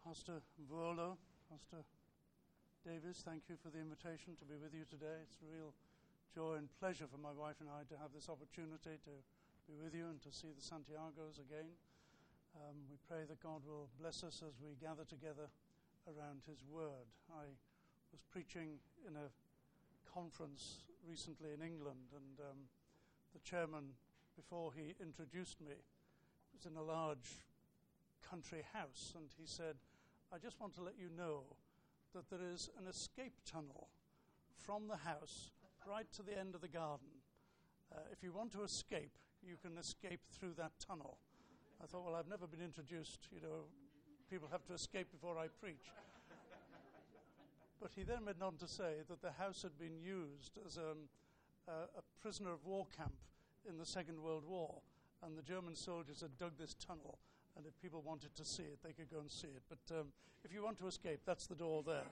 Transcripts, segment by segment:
Pastor Vuolo, Pastor Davis, thank you for the invitation to be with you today. It's a real joy and pleasure for my wife and I to have this opportunity to be with you and to see the Santiagos again. We pray that God will bless us as we gather together around His Word. I was preaching in a conference recently in England, and the chairman, before he introduced me, was in a large country house, and he said, "I just want to let you know that there is an escape tunnel from the house right to the end of the garden. If you want to escape, you can escape through that tunnel." I thought, well, I've never been introduced, people have to escape before I preach. But he then went on to say that the house had been used as a prisoner of war camp in the Second World War, and the German soldiers had dug this tunnel, and if people wanted to see it, they could go and see it. But if you want to escape, that's the door there.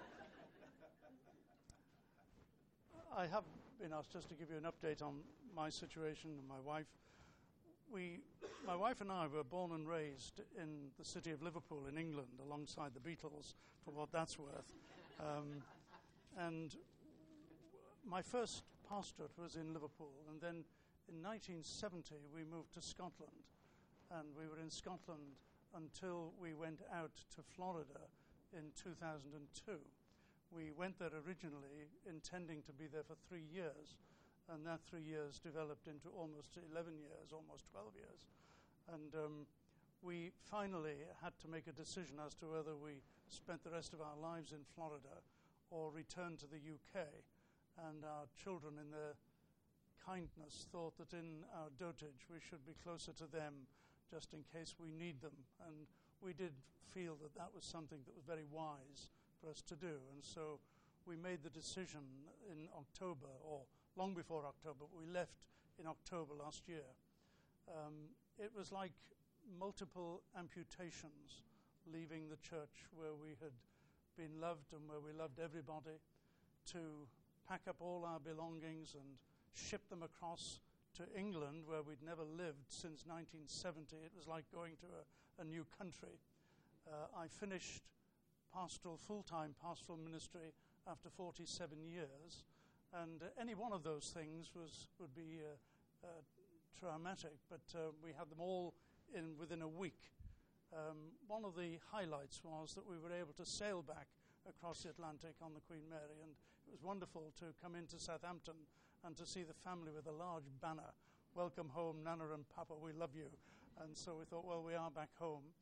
I have been asked just to give you an update on my situation and my wife. My wife and I were born and raised in the city of Liverpool in England, alongside the Beatles, for what that's worth. And my first pastorate was in Liverpool, and then in 1970 we moved to Scotland, and we were in Scotland until we went out to Florida in 2002. We went there originally intending to be there for 3 years, and that 3 years developed into almost 11 years, almost 12 years. And we finally had to make a decision as to whether we spent the rest of our lives in Florida or returned to the UK. And our children, in their kindness, thought that in our dotage we should be closer to them just in case we need them. And we did feel that that was something that was very wise for us to do. And so we made the decision in October, or long before October, but we left in October last year. It was like multiple amputations leaving the church where we had been loved and where we loved everybody, to pack up all our belongings and ship them across to England, where we'd never lived since 1970. It was like going to a new country. I finished full-time pastoral ministry after 47 years, and any one of those things would be traumatic, but we had them all within a week. One of the highlights was that we were able to sail back across the Atlantic on the Queen Mary, and it was wonderful to come into Southampton and to see the family with a large banner, "Welcome home, Nana and Papa, we love you." And so we thought, well, we are back home.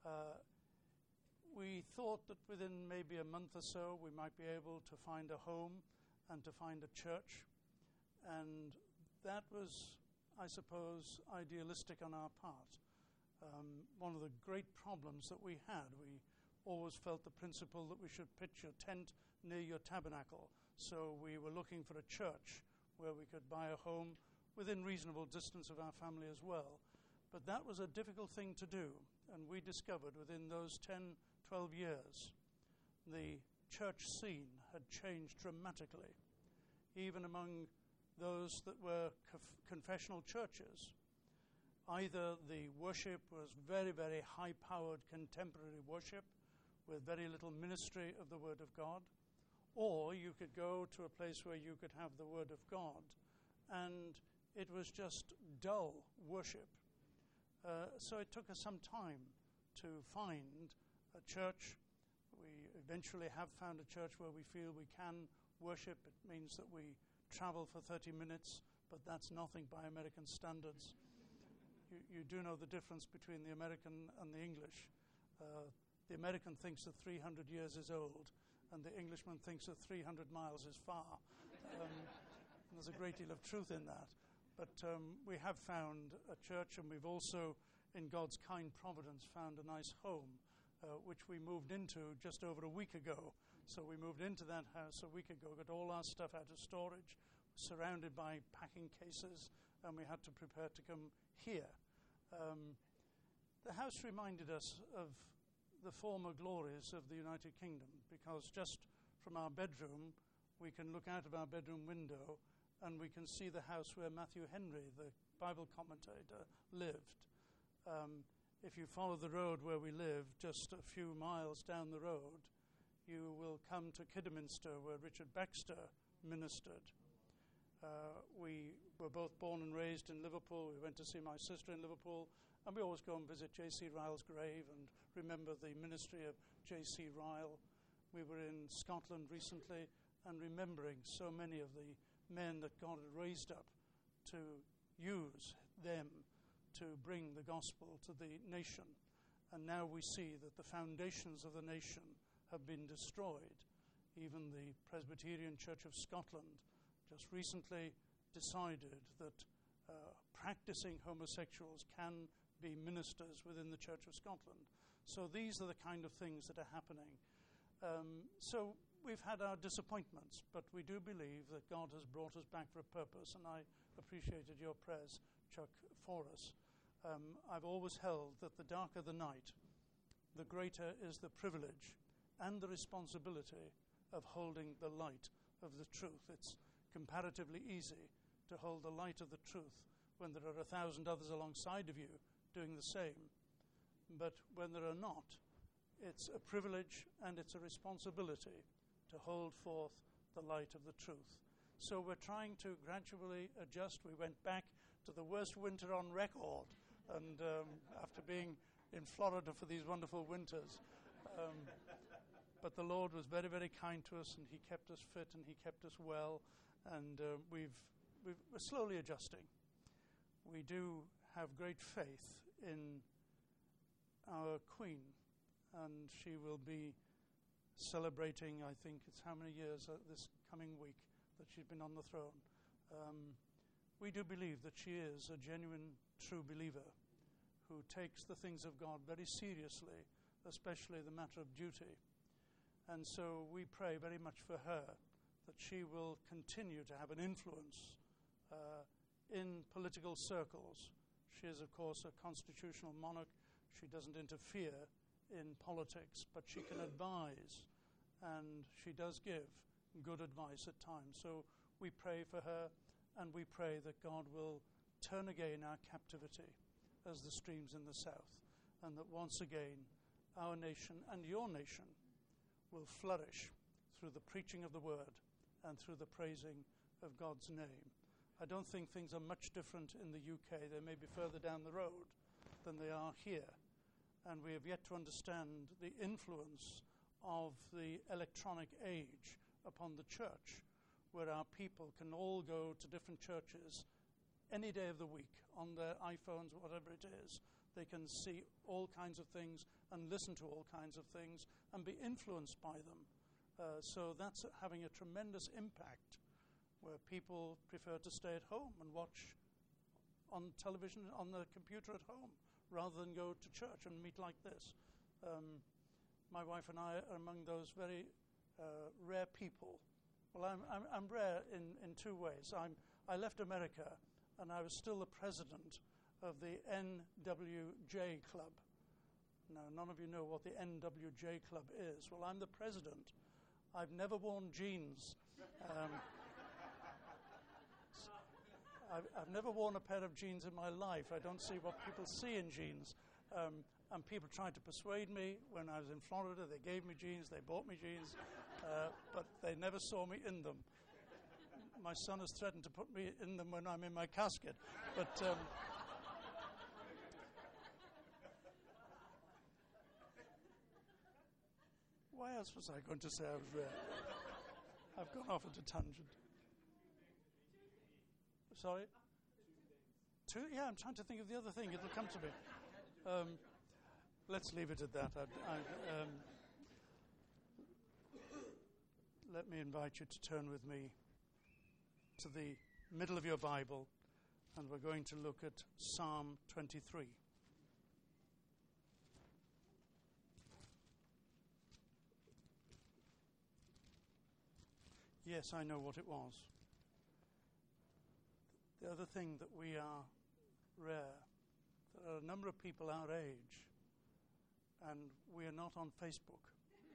We thought that within maybe a month or so we might be able to find a home and to find a church, and that was, I suppose, idealistic on our part. One of the great problems that we always felt the principle that we should pitch your tent near your tabernacle. So we were looking for a church where we could buy a home within reasonable distance of our family as well. But that was a difficult thing to do, and we discovered within those 10, 12 years, the church scene had changed dramatically, even among those that were confessional churches. Either the worship was very, very high-powered contemporary worship with very little ministry of the Word of God, or you could go to a place where you could have the Word of God, and it was just dull worship. So it took us some time to find a church. We eventually have found a church where we feel we can worship. It means that we travel for 30 minutes, but that's nothing by American standards. You do know the difference between the American and the English. The American thinks that 300 years is old, and the Englishman thinks that 300 miles is far. And there's a great deal of truth in that. But we have found a church, and we've also, in God's kind providence, found a nice home, which we moved into just over a week ago. So we moved into that house a week ago, got all our stuff out of storage, surrounded by packing cases, and we had to prepare to come here. The house reminded us of the former glories of the United Kingdom, because just from our bedroom, we can look out of our bedroom window and we can see the house where Matthew Henry, the Bible commentator, lived. if you follow the road where we live, just a few miles down the road, you will come to Kidderminster, where Richard Baxter ministered. We were both born and raised in Liverpool. We went to see my sister in Liverpool, and we always go and visit J.C. Ryle's grave and remember the ministry of J.C. Ryle. We were in Scotland recently and remembering so many of the men that God had raised up to use them to bring the gospel to the nation. And now we see that the foundations of the nation have been destroyed. Even the Presbyterian Church of Scotland just recently decided that practicing homosexuals can be ministers within the Church of Scotland. So these are the kind of things that are happening. So we've had our disappointments, but we do believe that God has brought us back for a purpose, and I appreciated your prayers, Chuck, for us. I've always held that the darker the night, the greater is the privilege and the responsibility of holding the light of the truth. It's comparatively easy to hold the light of the truth when there are 1,000 others alongside of you doing the same. But when there are not, it's a privilege and it's a responsibility to hold forth the light of the truth. So we're trying to gradually adjust. We went back to the worst winter on record, and after being in Florida for these wonderful winters. But the Lord was very, very kind to us, and he kept us fit and he kept us well, and we're slowly adjusting. We do have great faith in our Queen, and she will be celebrating, I think it's how many years this coming week that she's been on the throne. We do believe that she is a genuine, true believer who takes the things of God very seriously, especially the matter of duty. And so we pray very much for her, that she will continue to have an influence in political circles. She is, of course, a constitutional monarch. She doesn't interfere in politics, but she can advise, and she does give good advice at times. So we pray for her, and we pray that God will turn again our captivity as the streams in the south, and that once again our nation and your nation will flourish through the preaching of the word and through the praising of God's name. I don't think things are much different in the UK. They may be further down the road than they are here. And we have yet to understand the influence of the electronic age upon the church, where our people can all go to different churches any day of the week on their iPhones, whatever it is. They can see all kinds of things and listen to all kinds of things and be influenced by them. So that's having a tremendous impact, where people prefer to stay at home and watch on television, on the computer at home, rather than go to church and meet like this. My wife and I are among those very rare people. Well, I'm rare in two ways. I left America, and I was still the president of the NWJ Club. Now, none of you know what the NWJ Club is. Well, I'm the president. I've never worn jeans. I've never worn a pair of jeans in my life. I don't see what people see in jeans. And people tried to persuade me when I was in Florida. They gave me jeans, they bought me jeans, but they never saw me in them. My son has threatened to put me in them when I'm in my casket. But why else was I going to say I was rare? I've gone off at a tangent. Sorry? Two? Yeah, I'm trying to think of the other thing. It'll come to me. Let's leave it at that. Let me invite you to turn with me to the middle of your Bible, and we're going to look at Psalm 23. Yes, I know what it was. The other thing that we are rare, there are a number of people our age, and we are not on Facebook.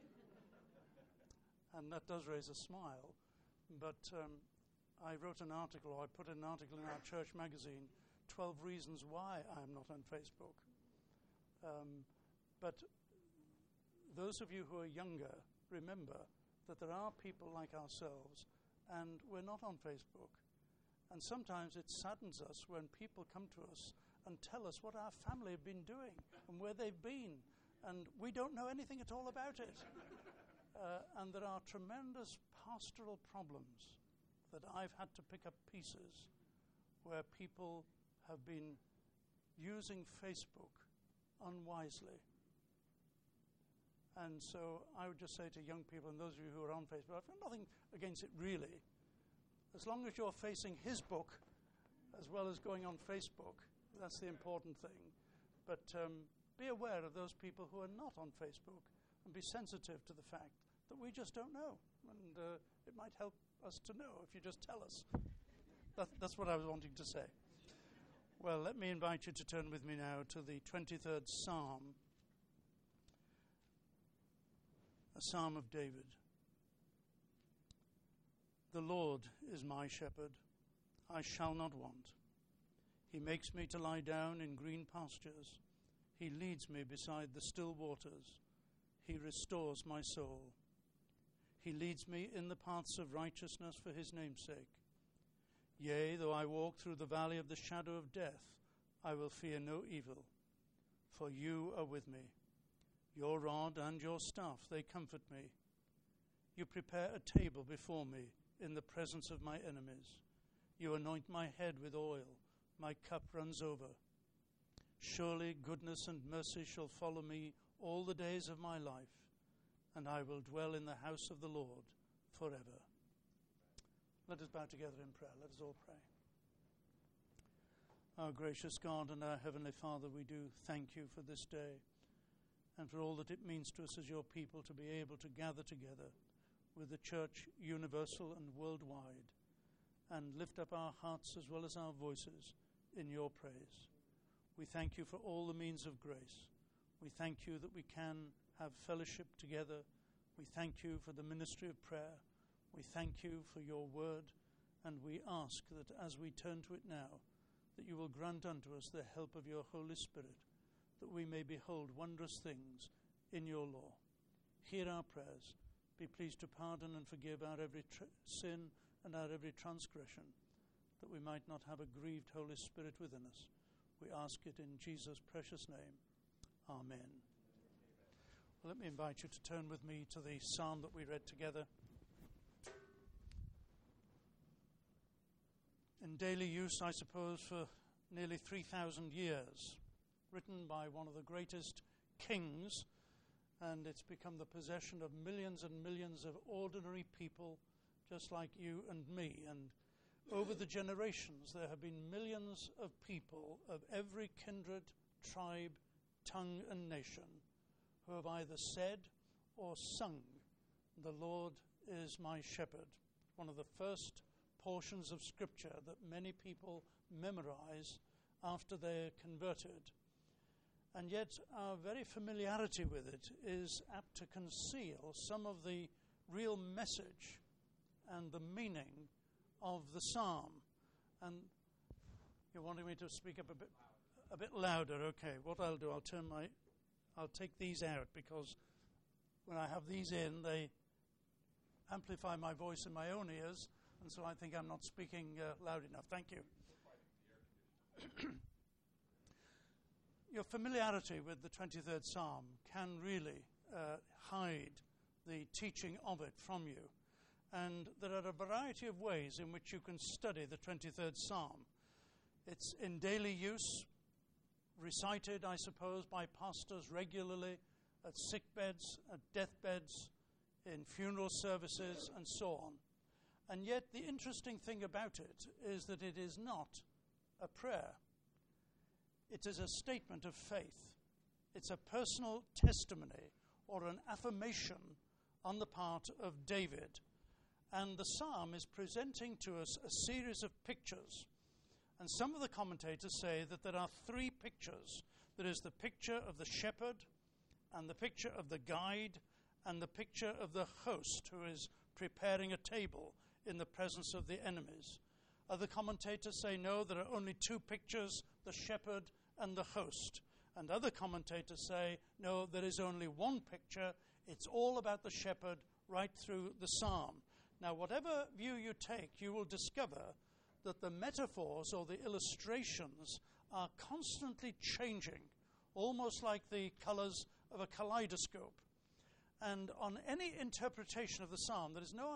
And that does raise a smile. But I wrote an article, or I put an article in our church magazine, 12 reasons why I'm not on Facebook. But those of you who are younger, remember that there are people like ourselves, and we're not on Facebook. And sometimes it saddens us when people come to us and tell us what our family have been doing and where they've been, and we don't know anything at all about it. And there are tremendous pastoral problems that I've had to pick up pieces where people have been using Facebook unwisely. And so I would just say to young people and those of you who are on Facebook, I've got nothing against it really. As long as you're facing his book as well as going on Facebook, that's the important thing. But be aware of those people who are not on Facebook and be sensitive to the fact that we just don't know. And it might help us to know if you just tell us. That's what I was wanting to say. Well, let me invite you to turn with me now to the 23rd Psalm, a Psalm of David. The Lord is my shepherd, I shall not want. He makes me to lie down in green pastures. He leads me beside the still waters. He restores my soul. He leads me in the paths of righteousness for his name's sake. Yea, though I walk through the valley of the shadow of death, I will fear no evil, for you are with me. Your rod and your staff, they comfort me. You prepare a table before me in the presence of my enemies. You anoint my head with oil. My cup runs over. Surely goodness and mercy shall follow me all the days of my life, and I will dwell in the house of the Lord forever. Let us bow together in prayer. Let us all pray. Our gracious God and our Heavenly Father, we do thank you for this day and for all that it means to us as your people to be able to gather together with the church universal and worldwide and lift up our hearts as well as our voices in your praise. We thank you for all the means of grace. We thank you that we can have fellowship together. We thank you for the ministry of prayer. We thank you for your word, and we ask that as we turn to it now, that you will grant unto us the help of your Holy Spirit, that we may behold wondrous things in your law. Hear our prayers. Be pleased to pardon and forgive our every sin and our every transgression, that we might not have a grieved Holy Spirit within us. We ask it in Jesus' precious name. Amen. Well, let me invite you to turn with me to the psalm that we read together. In daily use, I suppose, for nearly 3,000 years, written by one of the greatest kings, and it's become the possession of millions and millions of ordinary people just like you and me. And over the generations, there have been millions of people of every kindred, tribe, tongue, and nation who have either said or sung, "The Lord is my shepherd," one of the first portions of Scripture that many people memorize after they're converted. And yet our very familiarity with it is apt to conceal some of the real message and the meaning of the psalm. And you're wanting me to speak up a bit louder. Okay, what I'll do, I'll take these out, because when I have these in, they amplify my voice in my own ears, and so I think I'm not speaking loud enough. Thank you. Your familiarity with the 23rd Psalm can really hide the teaching of it from you. And there are a variety of ways in which you can study the 23rd Psalm. It's in daily use, recited, I suppose, by pastors regularly at sickbeds, at deathbeds, in funeral services, and so on. And yet the interesting thing about it is that it is not a prayer. It is a statement of faith. It's a personal testimony or an affirmation on the part of David. And the psalm is presenting to us a series of pictures. And some of the commentators say that there are three pictures. There is the picture of the shepherd, and the picture of the guide, and the picture of the host who is preparing a table in the presence of the enemies. Other commentators say no, there are only two pictures, the shepherd and the host. And other commentators say, no, there is only one picture. It's all about the shepherd right through the psalm. Now, whatever view you take, you will discover that the metaphors or the illustrations are constantly changing, almost like the colors of a kaleidoscope. And on any interpretation of the psalm, there is no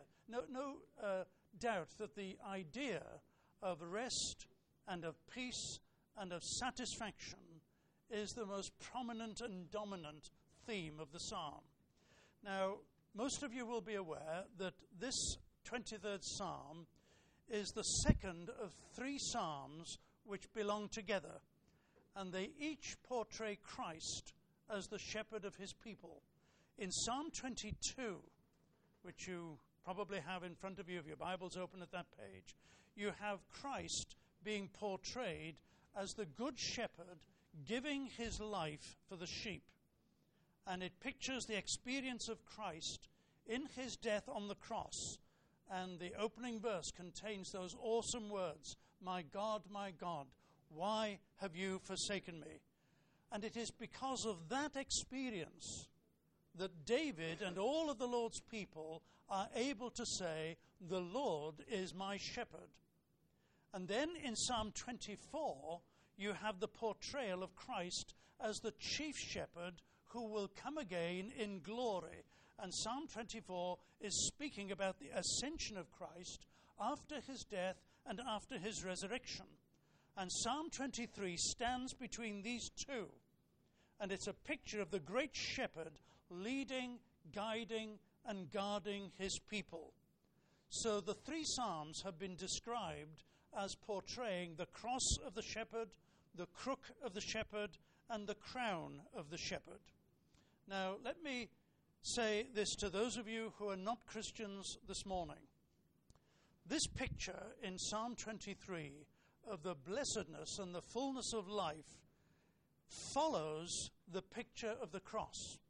doubt that the idea of rest and of peace and of satisfaction is the most prominent and dominant theme of the psalm. Now, most of you will be aware that this 23rd psalm is the second of 3 psalms which belong together, and they each portray Christ as the shepherd of his people. In Psalm 22, which you probably have in front of you if your Bible's open at that page, you have Christ being portrayed as the good shepherd giving his life for the sheep. And it pictures the experience of Christ in his death on the cross. And the opening verse contains those awesome words, my God, why have you forsaken me?" And it is because of that experience that David and all of the Lord's people are able to say, "The Lord is my shepherd." And then in Psalm 24, you have the portrayal of Christ as the chief shepherd who will come again in glory. And Psalm 24 is speaking about the ascension of Christ after his death and after his resurrection. And Psalm 23 stands between these two. And it's a picture of the great shepherd leading, guiding, and guarding his people. So the 3 psalms have been described as portraying the cross of the shepherd, the crook of the shepherd, and the crown of the shepherd. Now, let me say this to those of you who are not Christians this morning. This picture in Psalm 23 of the blessedness and the fullness of life follows the picture of the cross.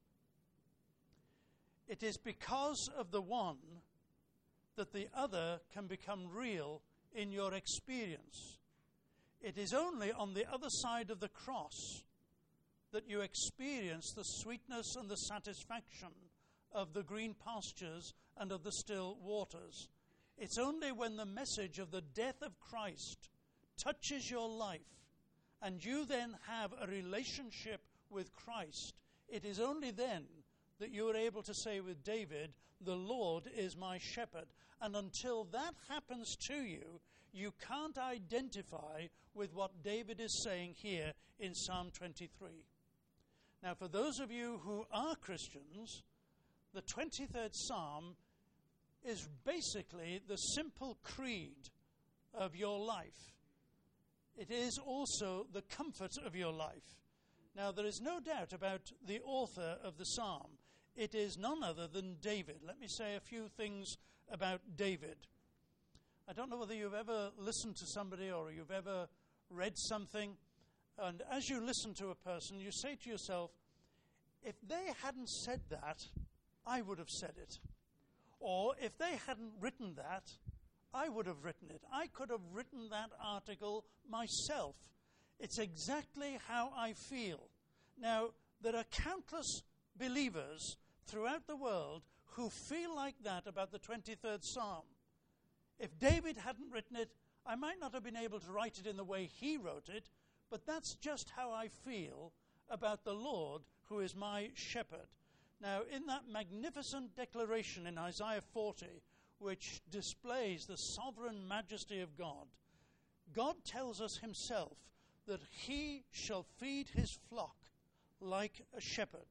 It is because of the one that the other can become real in your experience. It is only on the other side of the cross that you experience the sweetness and the satisfaction of the green pastures and of the still waters. It's only when the message of the death of Christ touches your life and you then have a relationship with Christ, it is only then that you are able to say with David, "The Lord is my shepherd." And until that happens to you, you can't identify with what David is saying here in Psalm 23. Now, for those of you who are Christians, the 23rd Psalm is basically the simple creed of your life. It is also the comfort of your life. Now, there is no doubt about the author of the psalm. It is none other than David. Let me say a few things about David. I don't know whether you've ever listened to somebody or you've ever read something, and as you listen to a person, you say to yourself, if they hadn't said that, I would have said it. Or if they hadn't written that, I would have written it. I could have written that article myself. It's exactly how I feel. Now, there are countless believers throughout the world who feel like that about the 23rd Psalm. If David hadn't written it, I might not have been able to write it in the way he wrote it, but that's just how I feel about the Lord who is my shepherd. Now, in that magnificent declaration in Isaiah 40, which displays the sovereign majesty of God, God tells us himself that he shall feed his flock like a shepherd.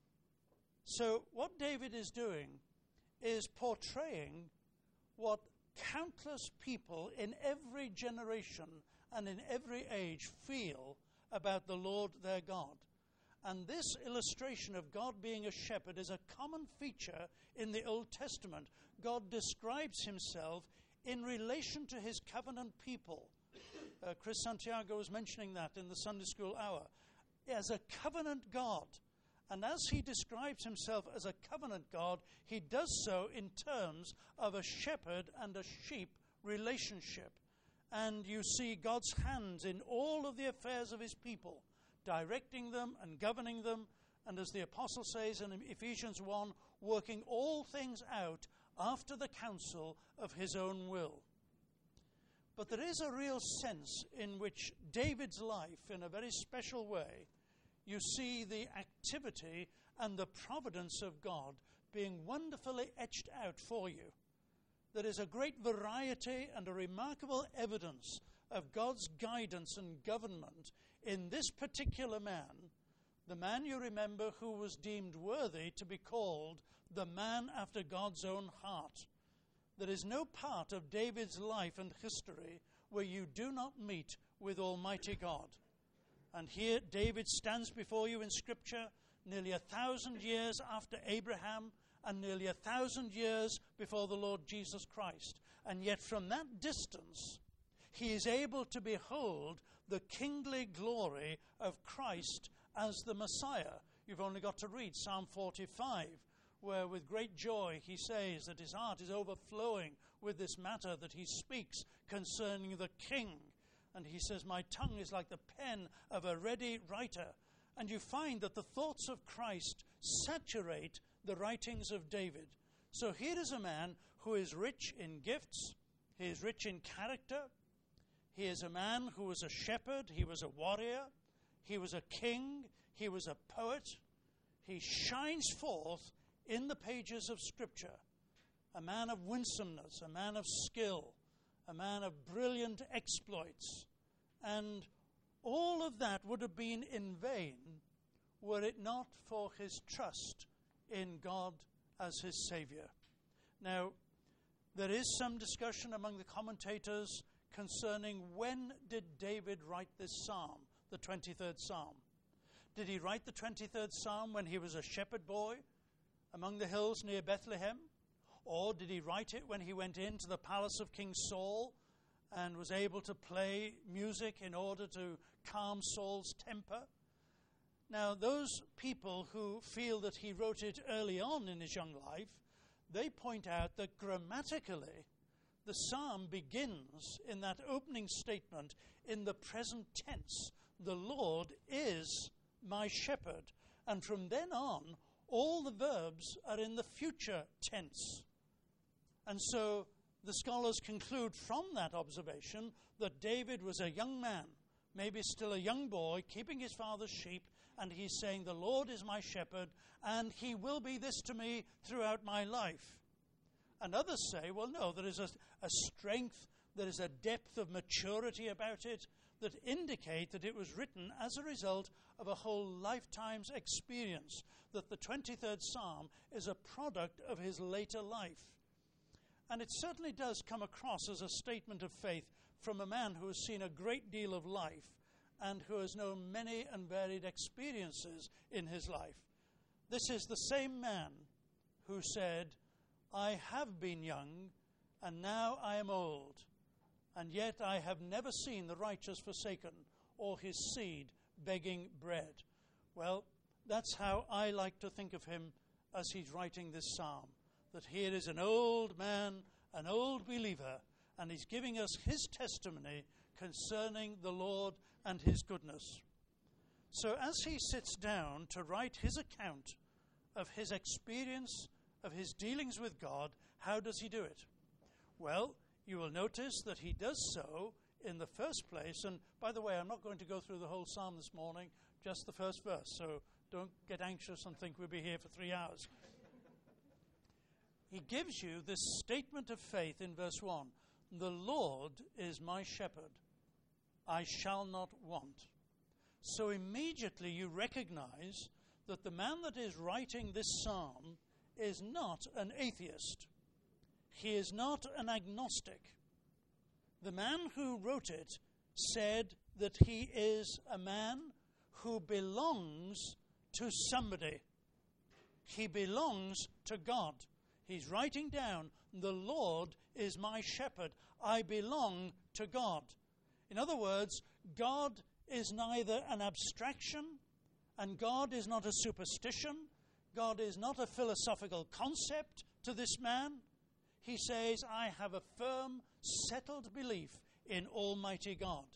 So what David is doing is portraying what countless people in every generation and in every age feel about the Lord their God. And this illustration of God being a shepherd is a common feature in the Old Testament. God describes himself in relation to his covenant people. Chris Santiago was mentioning that in the Sunday school hour. As a covenant God. And as he describes himself as a covenant God, he does so in terms of a shepherd and a sheep relationship. And you see God's hands in all of the affairs of his people, directing them and governing them, and as the apostle says in Ephesians 1, working all things out after the counsel of his own will. But there is a real sense in which David's life, in a very special way, you see the activity and the providence of God being wonderfully etched out for you. There is a great variety and a remarkable evidence of God's guidance and government in this particular man, the man you remember who was deemed worthy to be called the man after God's own heart. There is no part of David's life and history where you do not meet with Almighty God. And here David stands before you in Scripture nearly 1,000 years after Abraham and nearly 1,000 years before the Lord Jesus Christ. And yet from that distance, he is able to behold the kingly glory of Christ as the Messiah. You've only got to read Psalm 45, where with great joy he says that his heart is overflowing with this matter that he speaks concerning the King. And he says, my tongue is like the pen of a ready writer. And you find that the thoughts of Christ saturate the writings of David. So here is a man who is rich in gifts, he is rich in character, he is a man who was a shepherd, he was a warrior, he was a king, he was a poet. He shines forth in the pages of Scripture, a man of winsomeness, a man of skill, a man of brilliant exploits. And all of that would have been in vain were it not for his trust in God as his Savior. Now, there is some discussion among the commentators concerning when did David write this psalm, the 23rd Psalm. Did he write the 23rd Psalm when he was a shepherd boy among the hills near Bethlehem? Or did he write it when he went into the palace of King Saul and was able to play music in order to calm Saul's temper? Now, those people who feel that he wrote it early on in his young life, they point out that grammatically the psalm begins in that opening statement in the present tense. The Lord is my shepherd. And from then on, all the verbs are in the future tense. And so the scholars conclude from that observation that David was a young man, maybe still a young boy, keeping his father's sheep, and he's saying, the Lord is my shepherd, and he will be this to me throughout my life. And others say, well, no, there is a strength, there is a depth of maturity about it that indicate that it was written as a result of a whole lifetime's experience, that the 23rd Psalm is a product of his later life. And it certainly does come across as a statement of faith from a man who has seen a great deal of life and who has known many and varied experiences in his life. This is the same man who said, I have been young, and now I am old, and yet I have never seen the righteous forsaken, or his seed begging bread. Well, that's how I like to think of him as he's writing this psalm, that here is an old man, an old believer, and he's giving us his testimony concerning the Lord and his goodness. So as he sits down to write his account of his experience, of his dealings with God, how does he do it? Well, you will notice that he does so in the first place. And by the way, I'm not going to go through the whole psalm this morning, just the first verse. So don't get anxious and think we'll be here for 3 hours. He gives you this statement of faith in verse 1. The Lord is my shepherd. I shall not want. So immediately you recognize that the man that is writing this psalm is not an atheist. He is not an agnostic. The man who wrote it said that he is a man who belongs to somebody. He belongs to God. He's writing down, the Lord is my shepherd. I belong to God. In other words, God is neither an abstraction, and God is not a superstition. God is not a philosophical concept to this man. He says, I have a firm, settled belief in Almighty God.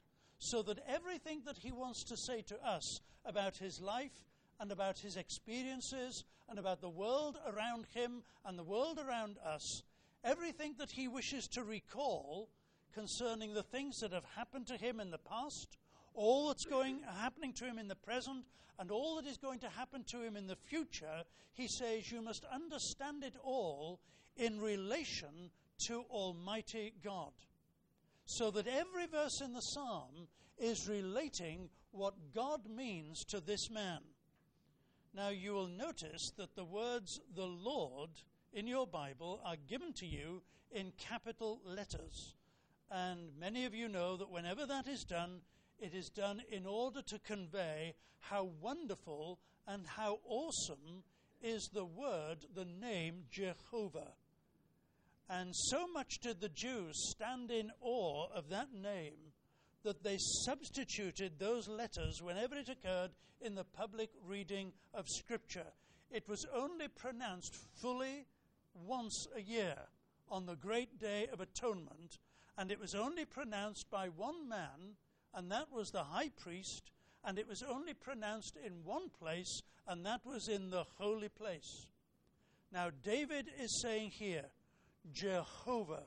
so that everything that he wants to say to us about his life and about his experiences and about the world around him and the world around us, everything that he wishes to recall concerning the things that have happened to him in the past, all that's happening to him in the present, and all that is going to happen to him in the future, he says you must understand it all in relation to Almighty God. So that every verse in the psalm is relating what God means to this man. Now you will notice that the words "the Lord" in your Bible are given to you in capital letters. And many of you know that whenever that is done, it is done in order to convey how wonderful and how awesome is the word, the name Jehovah. And so much did the Jews stand in awe of that name that they substituted those letters whenever it occurred in the public reading of Scripture. It was only pronounced fully once a year on the great day of atonement, and it was only pronounced by one man, and that was the high priest, and it was only pronounced in one place, and that was in the holy place. Now David is saying here, Jehovah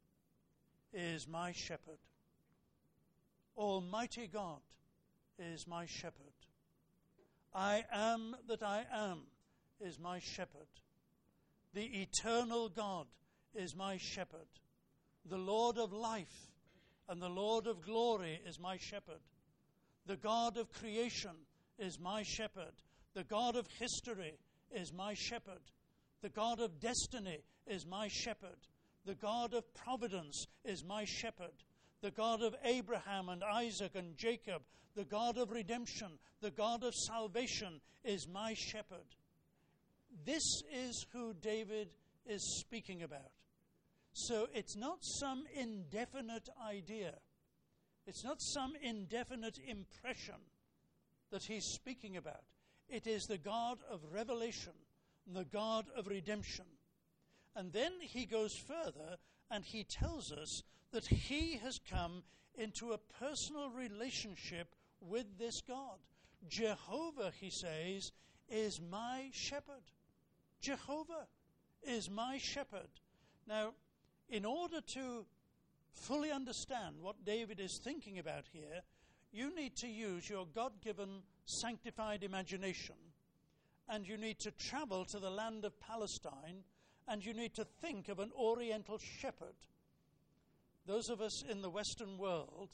is my shepherd. Almighty God is my shepherd. I am that I am is my shepherd. The eternal God is my shepherd. The Lord of life and the Lord of glory is my shepherd. The God of creation is my shepherd. The God of history is my shepherd. The God of destiny is my shepherd. The God of providence is my shepherd. The God of Abraham and Isaac and Jacob, the God of redemption, the God of salvation is my shepherd. This is who David is speaking about. So it's not some indefinite idea. It's not some indefinite impression that he's speaking about. It is the God of revelation, the God of redemption. And then he goes further and he tells us that he has come into a personal relationship with this God. Jehovah, he says, is my shepherd. Jehovah is my shepherd. Now, in order to fully understand what David is thinking about here, you need to use your God-given sanctified imagination, and you need to travel to the land of Palestine, and you need to think of an oriental shepherd. Those of us in the Western world,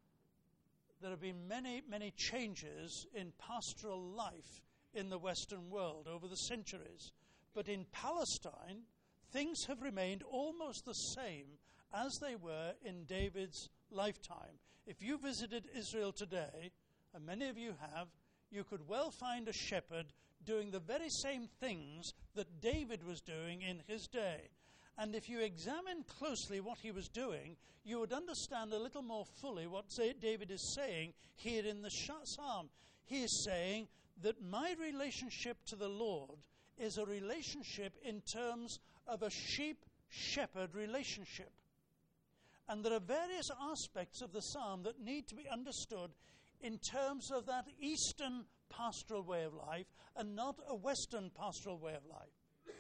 there have been many, many changes in pastoral life in the Western world over the centuries. But in Palestine, things have remained almost the same as they were in David's lifetime. If you visited Israel today, and many of you have, you could well find a shepherd doing the very same things that David was doing in his day. And if you examine closely what he was doing, you would understand a little more fully what David is saying here in the psalm. He is saying that my relationship to the Lord is a relationship in terms of a sheep-shepherd relationship. And there are various aspects of the psalm that need to be understood in terms of that Eastern pastoral way of life and not a Western pastoral way of life.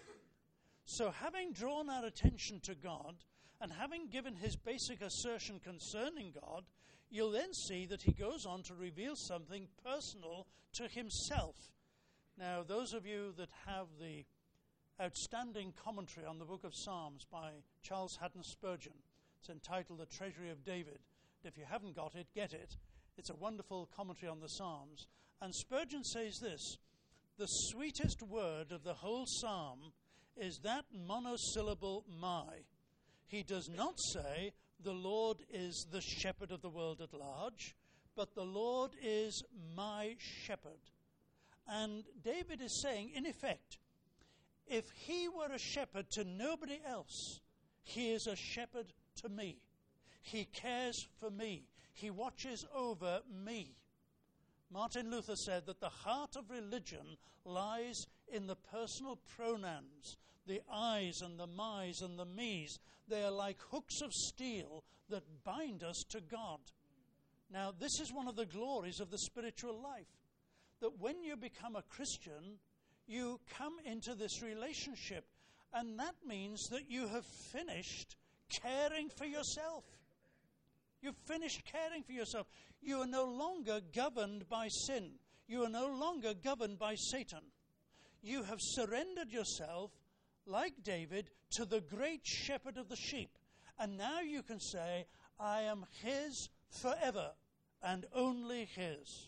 So having drawn our attention to God and having given his basic assertion concerning God, you'll then see that he goes on to reveal something personal to himself. Now, those of you that have the outstanding commentary on the book of Psalms by Charles Haddon Spurgeon, it's entitled The Treasury of David. If you haven't got it, get it. It's a wonderful commentary on the Psalms. And Spurgeon says this: the sweetest word of the whole psalm is that monosyllable, my. He does not say, the Lord is the shepherd of the world at large, but the Lord is my shepherd. And David is saying, in effect, if he were a shepherd to nobody else, he is a shepherd to me. He cares for me. He watches over me. Martin Luther said that the heart of religion lies in the personal pronouns, the I's and the my's and the me's. They are like hooks of steel that bind us to God. Now, this is one of the glories of the spiritual life, that when you become a Christian, you come into this relationship, and that means that you have finished caring for yourself. You've finished caring for yourself. You are no longer governed by sin. You are no longer governed by Satan. You have surrendered yourself, like David, to the great shepherd of the sheep. And now you can say, I am his forever, and only his.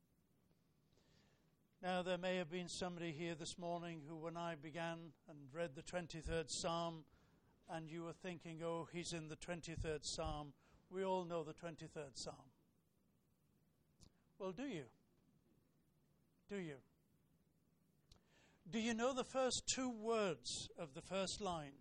Now, there may have been somebody here this morning who, when I began and read the 23rd Psalm, and you were thinking, oh, he's in the 23rd Psalm. We all know the 23rd Psalm. Well, do you? Do you? Do you know the first two words of the first line?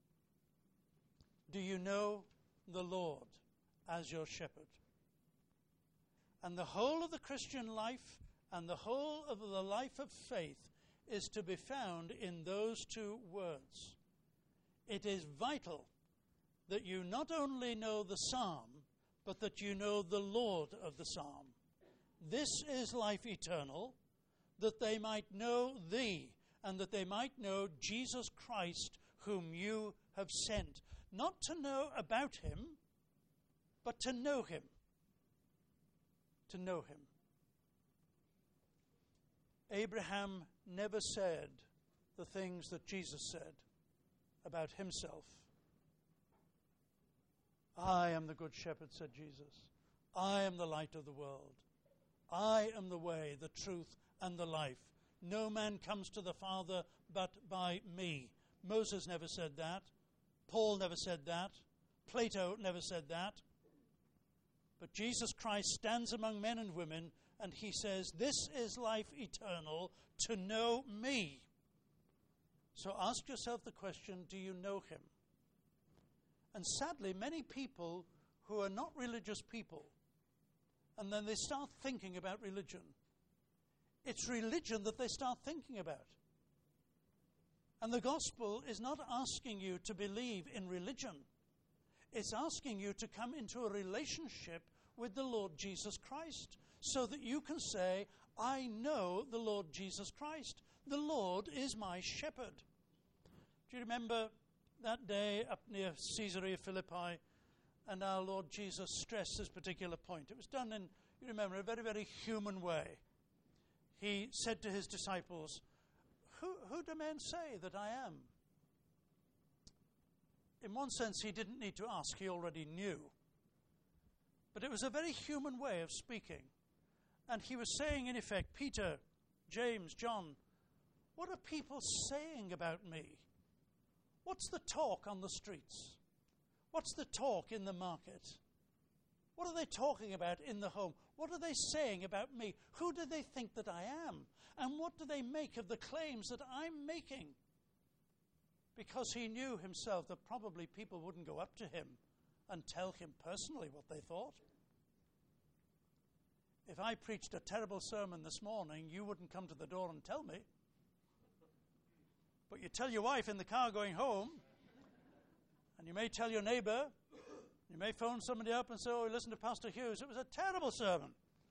Do you know the Lord as your shepherd? And the whole of the Christian life and the whole of the life of faith is to be found in those two words. It is vital that you not only know the psalm, but that you know the Lord of the psalm. This is life eternal, that they might know thee, and that they might know Jesus Christ, whom you have sent. Not to know about him, but to know him. To know him. Abraham never said the things that Jesus said about himself. I am the good shepherd, said Jesus. I am the light of the world. I am the way, the truth, and the life. No man comes to the Father but by me. Moses never said that. Paul never said that. Plato never said that. But Jesus Christ stands among men and women, and he says, this is life eternal, to know me. So ask yourself the question, do you know him? And sadly, many people who are not religious people, and then they start thinking about religion. It's religion that they start thinking about. And the gospel is not asking you to believe in religion. It's asking you to come into a relationship with the Lord Jesus Christ, so that you can say, I know the Lord Jesus Christ. The Lord is my shepherd. Do you remember that day up near Caesarea Philippi, and our Lord Jesus stressed this particular point? It was done in, you remember, a very, very human way. He said to his disciples, who do men say that I am? In one sense, he didn't need to ask. He already knew. But it was a very human way of speaking. And he was saying, in effect, Peter, James, John, what are people saying about me? What's the talk on the streets? What's the talk in the market? What are they talking about in the home? What are they saying about me? Who do they think that I am? And what do they make of the claims that I'm making? Because he knew himself that probably people wouldn't go up to him and tell him personally what they thought. If I preached a terrible sermon this morning, you wouldn't come to the door and tell me. But you tell your wife in the car going home, and you may tell your neighbor, you may phone somebody up and say, oh, listen to Pastor Hughes, it was a terrible sermon.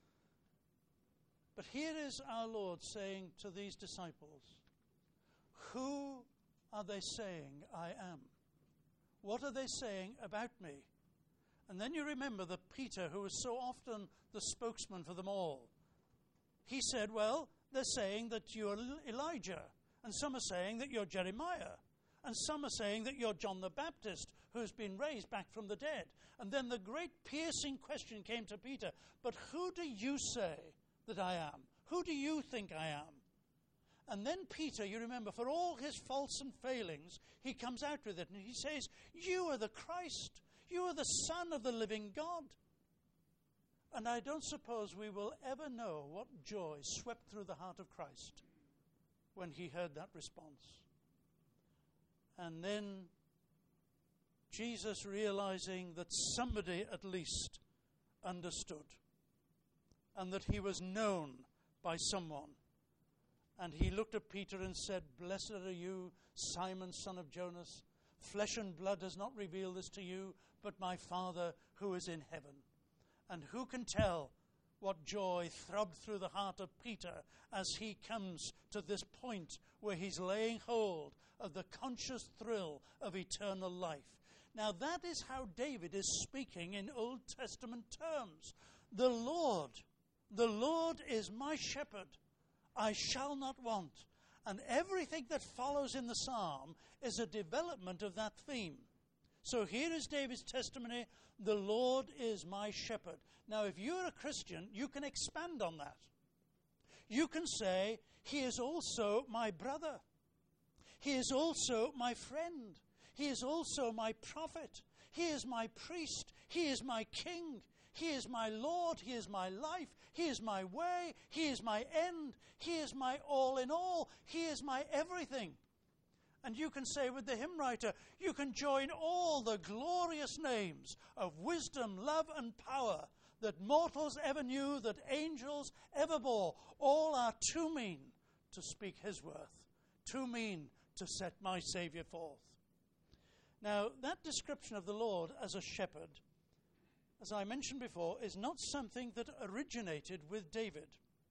But here is our Lord saying to these disciples, who are they saying I am? What are they saying about me? And then you remember that Peter, who was so often the spokesman for them all, he said, well, they're saying that you're Elijah, and some are saying that you're Jeremiah, and some are saying that you're John the Baptist, who's been raised back from the dead. And then the great piercing question came to Peter, but who do you say that I am? Who do you think I am? And then Peter, you remember, for all his faults and failings, he comes out with it, and he says, you are the Christ. You are the Son of the living God. And I don't suppose we will ever know what joy swept through the heart of Christ when he heard that response. And then Jesus, realizing that somebody at least understood, and that he was known by someone, and he looked at Peter and said, blessed are you, Simon, son of Jonas. Flesh and blood has not revealed this to you, but my Father who is in heaven. And who can tell what joy throbbed through the heart of Peter as he comes to this point where he's laying hold of the conscious thrill of eternal life. Now that is how David is speaking in Old Testament terms. The Lord is my shepherd. I shall not want. And everything that follows in the psalm is a development of that theme. So here is David's testimony, the Lord is my shepherd. Now if you're a Christian, you can expand on that. You can say, he is also my brother. He is also my friend. He is also my prophet. He is my priest. He is my king. He is my Lord. He is my life. He is my way. He is my end. He is my all in all. He is my everything. And you can say with the hymn writer, you can join all the glorious names of wisdom, love, and power that mortals ever knew, that angels ever bore. All are too mean to speak his worth, too mean to set my Saviour forth. Now, that description of the Lord as a shepherd, as I mentioned before, is not something that originated with David.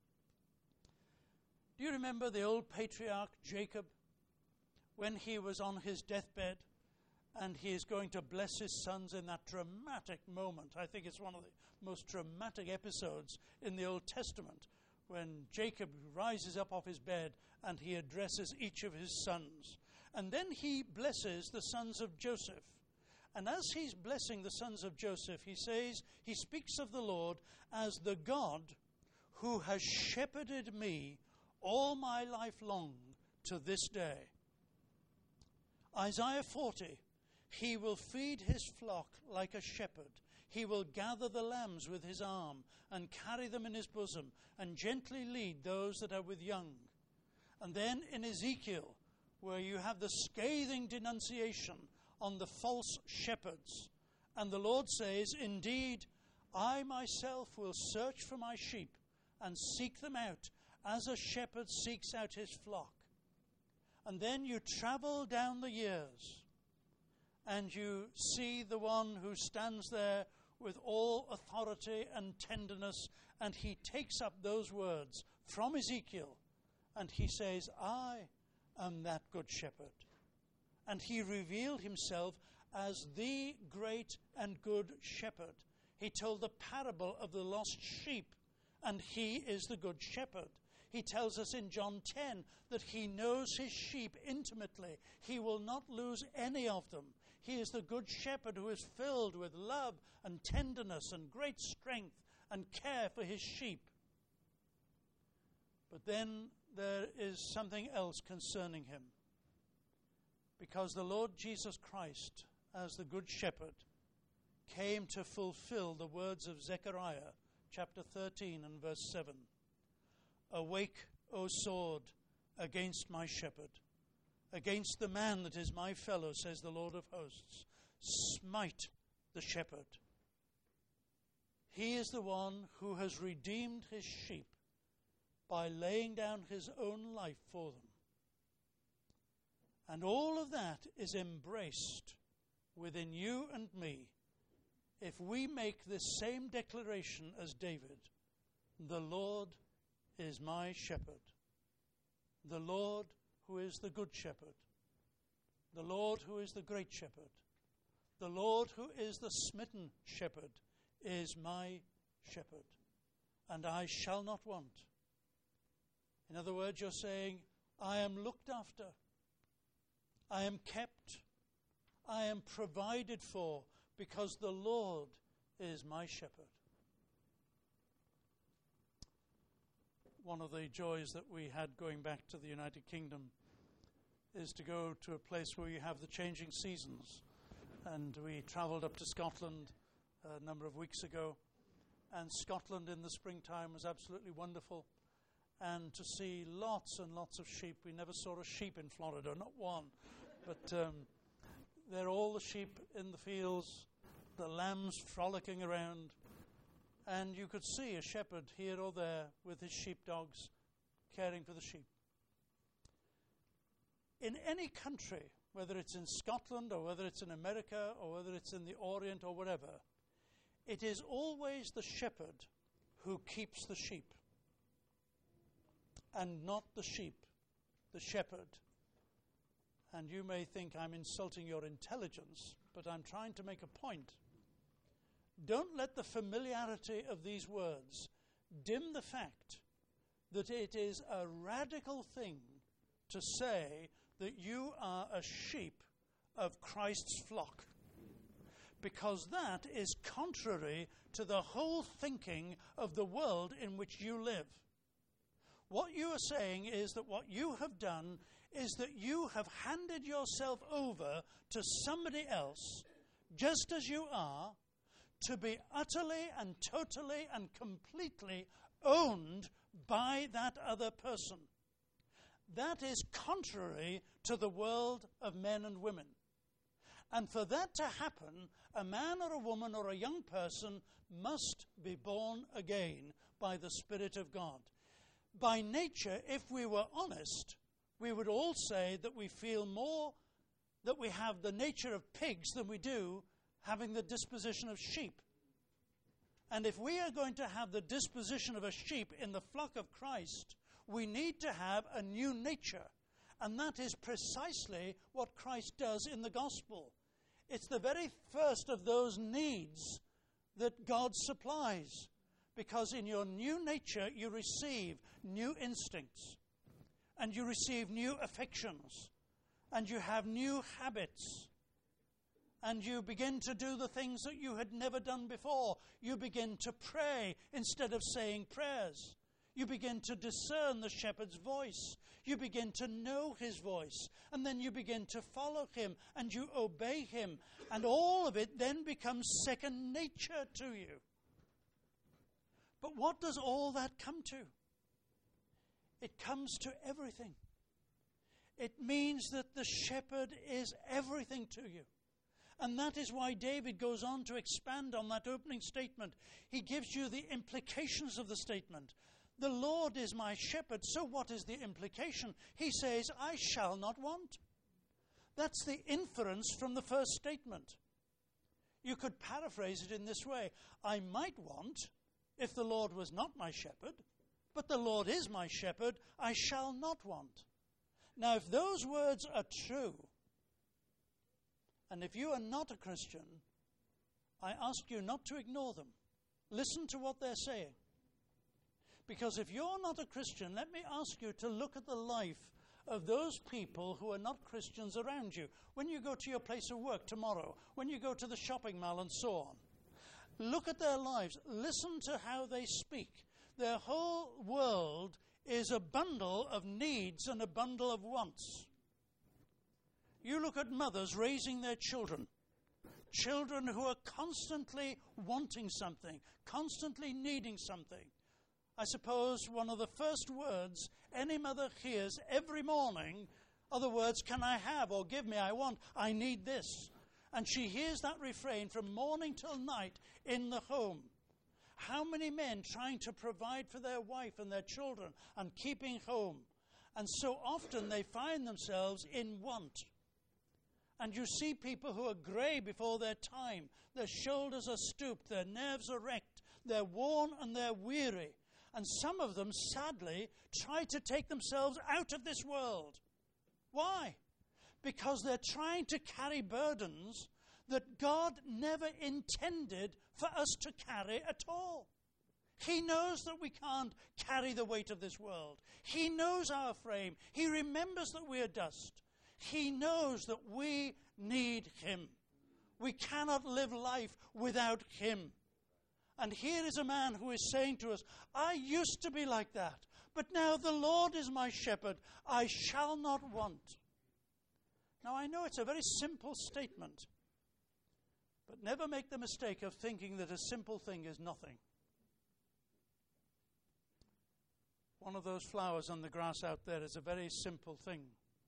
Do you remember the old patriarch Jacob, when he was on his deathbed and he is going to bless his sons in that dramatic moment? I think it's one of the most dramatic episodes in the Old Testament, when Jacob rises up off his bed and he addresses each of his sons. And then he blesses the sons of Joseph. And as he's blessing the sons of Joseph, he speaks of the Lord as the God who has shepherded me all my life long to this day. Isaiah 40, he will feed his flock like a shepherd. He will gather the lambs with his arm and carry them in his bosom and gently lead those that are with young. And then in Ezekiel, where you have the scathing denunciation on the false shepherds. And the Lord says, indeed, I myself will search for my sheep and seek them out as a shepherd seeks out his flock. And then you travel down the years and you see the one who stands there with all authority and tenderness, and he takes up those words from Ezekiel and he says, I am that good shepherd. And he revealed himself as the great and good shepherd. He told the parable of the lost sheep, and he is the good shepherd. He tells us in John 10 that he knows his sheep intimately. He will not lose any of them. He is the good shepherd who is filled with love and tenderness and great strength and care for his sheep. But then there is something else concerning him. Because the Lord Jesus Christ, as the Good Shepherd, came to fulfill the words of Zechariah, chapter 13 and verse 7. Awake, O sword, against my shepherd, against the man that is my fellow, says the Lord of hosts. Smite the shepherd. He is the one who has redeemed his sheep by laying down his own life for them. And all of that is embraced within you and me if we make this same declaration as David. The Lord is my shepherd. The Lord who is the good shepherd. The Lord who is the great shepherd. The Lord who is the smitten shepherd is my shepherd, and I shall not want. In other words, you're saying, I am looked after. I am kept. I am provided for because the Lord is my shepherd. One of the joys that we had going back to the United Kingdom is to go to a place where you have the changing seasons. And we travelled up to Scotland a number of weeks ago. And Scotland in the springtime was absolutely wonderful. And to see lots and lots of sheep. We never saw a sheep in Florida, not one. But there are all the sheep in the fields, the lambs frolicking around, and you could see a shepherd here or there with his sheepdogs caring for the sheep. In any country, whether it's in Scotland or whether it's in America or whether it's in the Orient or whatever, it is always the shepherd who keeps the sheep, and not the sheep, the shepherd. And you may think I'm insulting your intelligence, but I'm trying to make a point. Don't let the familiarity of these words dim the fact that it is a radical thing to say that you are a sheep of Christ's flock, because that is contrary to the whole thinking of the world in which you live. What you are saying is that what you have done is that you have handed yourself over to somebody else, just as you are, to be utterly and totally and completely owned by that other person. That is contrary to the world of men and women. And for that to happen, a man or a woman or a young person must be born again by the Spirit of God. By nature, if we were honest, we would all say that we feel more that we have the nature of pigs than we do having the disposition of sheep. And if we are going to have the disposition of a sheep in the flock of Christ, we need to have a new nature. And that is precisely what Christ does in the gospel. It's the very first of those needs that God supplies. Because in your new nature, you receive new instincts, and you receive new affections, and you have new habits, and you begin to do the things that you had never done before. You begin to pray instead of saying prayers. You begin to discern the shepherd's voice. You begin to know his voice, and then you begin to follow him, and you obey him, and all of it then becomes second nature to you. But what does all that come to? It comes to everything. It means that the shepherd is everything to you. And that is why David goes on to expand on that opening statement. He gives you the implications of the statement. The Lord is my shepherd, so what is the implication? He says, I shall not want. That's the inference from the first statement. You could paraphrase it in this way. I might want if the Lord was not my shepherd, but the Lord is my shepherd, I shall not want. Now, if those words are true, and if you are not a Christian, I ask you not to ignore them. Listen to what they're saying. Because if you're not a Christian, let me ask you to look at the life of those people who are not Christians around you. When you go to your place of work tomorrow, when you go to the shopping mall and so on, look at their lives. Listen to how they speak. Their whole world is a bundle of needs and a bundle of wants. You look at mothers raising their children. Children who are constantly wanting something, constantly needing something. I suppose one of the first words any mother hears every morning are the words, can I have or give me, I want, I need this. And she hears that refrain from morning till night in the home. How many men trying to provide for their wife and their children and keeping home? And so often they find themselves in want. And you see people who are grey before their time. Their shoulders are stooped, their nerves are wrecked, they're worn and they're weary. And some of them, sadly, try to take themselves out of this world. Why? Because they're trying to carry burdens that God never intended for us to carry at all. He knows that we can't carry the weight of this world. He knows our frame. He remembers that we are dust. He knows that we need him. We cannot live life without him. And here is a man who is saying to us, I used to be like that, but now the Lord is my shepherd. I shall not want. Now, I know it's a very simple statement, but never make the mistake of thinking that a simple thing is nothing. One of those flowers on the grass out there is a very simple thing.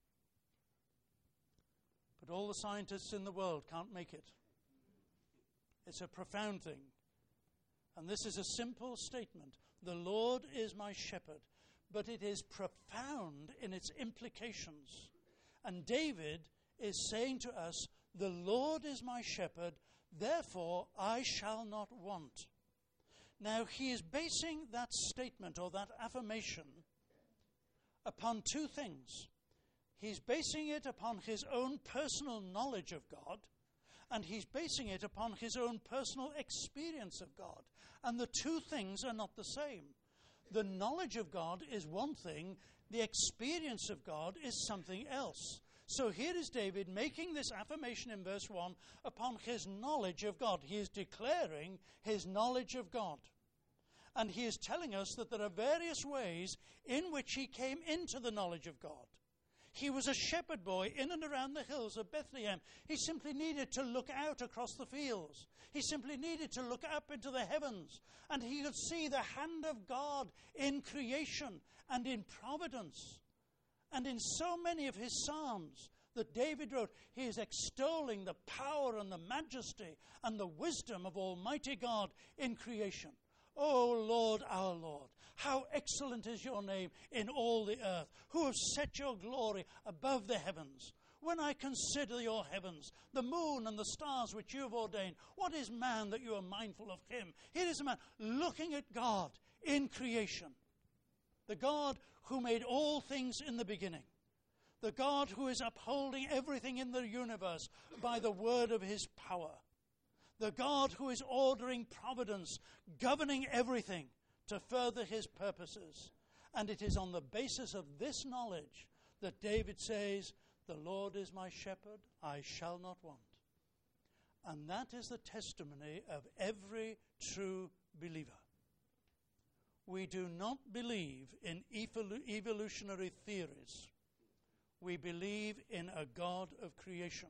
But all the scientists in the world can't make it. It's a profound thing. And this is a simple statement. The Lord is my shepherd. But it is profound in its implications. And David is saying to us, the Lord is my shepherd. Therefore I shall not want. Now he is basing that statement or that affirmation upon two things. He's basing it upon his own personal knowledge of God, and he's basing it upon his own personal experience of God. And the two things are not the same. The knowledge of God is one thing, the experience of God is something else. So here is David making this affirmation in verse 1 upon his knowledge of God. He is declaring his knowledge of God. And he is telling us that there are various ways in which he came into the knowledge of God. He was a shepherd boy in and around the hills of Bethlehem. He simply needed to look out across the fields. He simply needed to look up into the heavens, and he could see the hand of God in creation and in providence. And in so many of his psalms that David wrote, he is extolling the power and the majesty and the wisdom of Almighty God in creation. O Lord, our Lord, how excellent is your name in all the earth, who have set your glory above the heavens. When I consider your heavens, the moon and the stars which you have ordained, what is man that you are mindful of him? Here is a man looking at God in creation. The God who made all things in the beginning. The God who is upholding everything in the universe by the word of his power. The God who is ordering providence, governing everything to further his purposes. And it is on the basis of this knowledge that David says, the Lord is my shepherd, I shall not want. And that is the testimony of every true believer. We do not believe in evolutionary theories. We believe in a God of creation,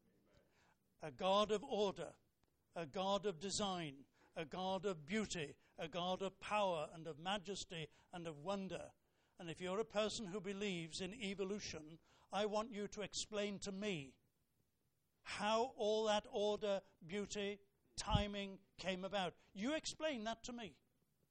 a God of order, a God of design, a God of beauty, a God of power and of majesty and of wonder. And if you're a person who believes in evolution, I want you to explain to me how all that order, beauty, timing came about. You explain that to me.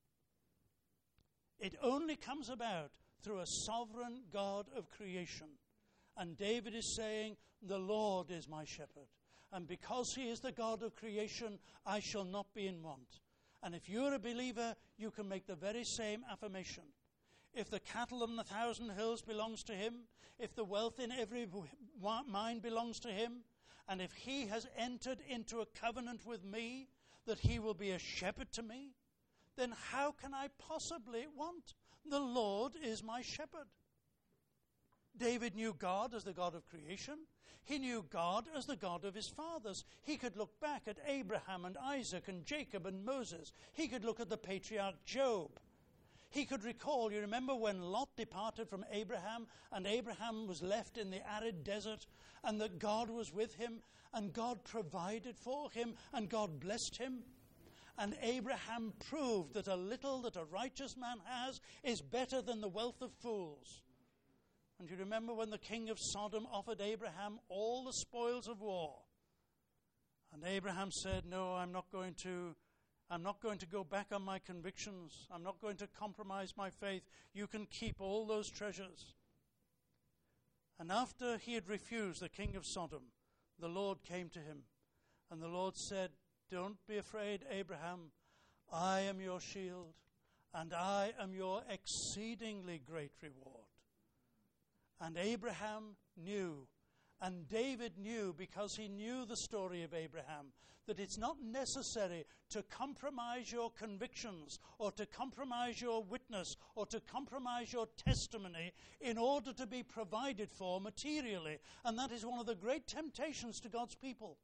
It only comes about through a sovereign God of creation. And David is saying, the Lord is my shepherd. And because he is the God of creation, I shall not be in want. And if you're a believer, you can make the very same affirmation. If the cattle on 1,000 hills belongs to him, if the wealth in every mine belongs to him, and if he has entered into a covenant with me, that he will be a shepherd to me, then how can I possibly want? The Lord is my shepherd. David knew God as the God of creation. He knew God as the God of his fathers. He could look back at Abraham and Isaac and Jacob and Moses. He could look at the patriarch Job. He could recall, you remember when Lot departed from Abraham and Abraham was left in the arid desert and that God was with him and God provided for him and God blessed him. And Abraham proved that a little that a righteous man has is better than the wealth of fools. And you remember when the king of Sodom offered Abraham all the spoils of war. And Abraham said, no, I'm not going to go back on my convictions. I'm not going to compromise my faith. You can keep all those treasures. And after he had refused the king of Sodom, the Lord came to him. And the Lord said, don't be afraid, Abraham. I am your shield, and I am your exceedingly great reward. And Abraham knew, and David knew, because he knew the story of Abraham, that it's not necessary to compromise your convictions or to compromise your witness or to compromise your testimony in order to be provided for materially. And that is one of the great temptations to God's people.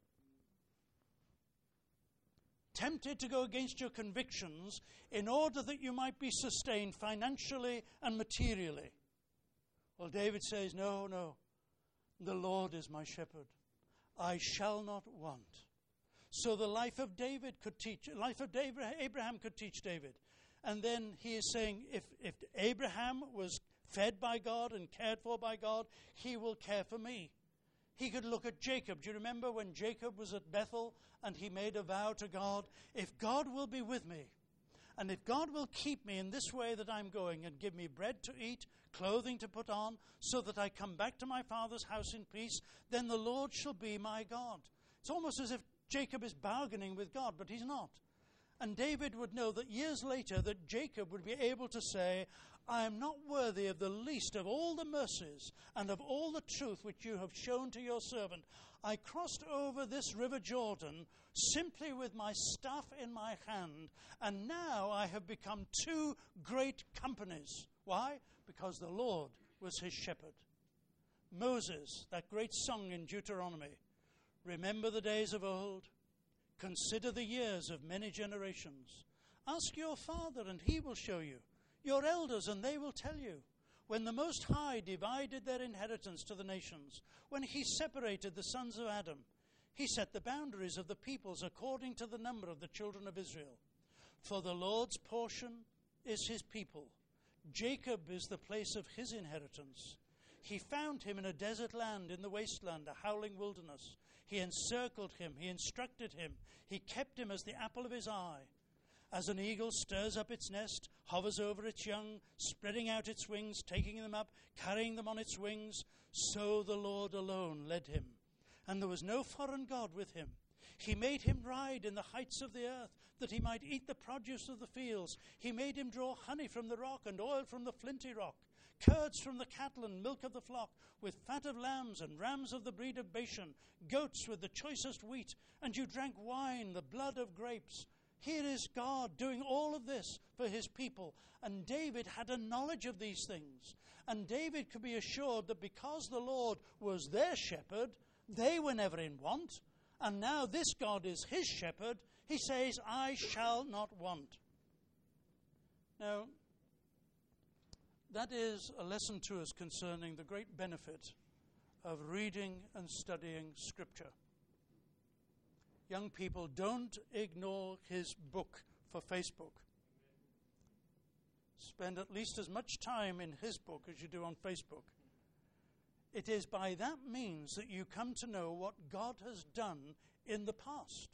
Tempted to go against your convictions in order that you might be sustained financially and materially. Well, David says, no, the Lord is my shepherd. I shall not want. So the life of Abraham could teach David. And then he is saying, if Abraham was fed by God and cared for by God, he will care for me. He could look at Jacob. Do you remember when Jacob was at Bethel and he made a vow to God? If God will be with me, and if God will keep me in this way that I'm going and give me bread to eat, clothing to put on, so that I come back to my father's house in peace, then the Lord shall be my God. It's almost as if Jacob is bargaining with God, but he's not. And David would know that years later that Jacob would be able to say, I am not worthy of the least of all the mercies and of all the truth which you have shown to your servant. I crossed over this river Jordan simply with my staff in my hand, and now I have become two great companies. Why? Because the Lord was his shepherd. Moses, that great song in Deuteronomy, remember the days of old, consider the years of many generations. Ask your father, and he will show you, your elders, and they will tell you. When the Most High divided their inheritance to the nations, when he separated the sons of Adam, he set the boundaries of the peoples according to the number of the children of Israel. For the Lord's portion is his people. Jacob is the place of his inheritance. He found him in a desert land, in the wasteland, a howling wilderness. He encircled him, he instructed him, he kept him as the apple of his eye. As an eagle stirs up its nest, hovers over its young, spreading out its wings, taking them up, carrying them on its wings, so the Lord alone led him. And there was no foreign god with him. He made him ride in the heights of the earth, that he might eat the produce of the fields. He made him draw honey from the rock and oil from the flinty rock, curds from the cattle and milk of the flock, with fat of lambs and rams of the breed of Bashan, goats with the choicest wheat, and you drank wine, the blood of grapes. Here is God doing all of this for his people. And David had a knowledge of these things. And David could be assured that because the Lord was their shepherd, they were never in want. And now this God is his shepherd. He says, I shall not want. Now, that is a lesson to us concerning the great benefit of reading and studying Scripture. Young people, don't ignore his book for Facebook. Spend at least as much time in his book as you do on Facebook. It is by that means that you come to know what God has done in the past.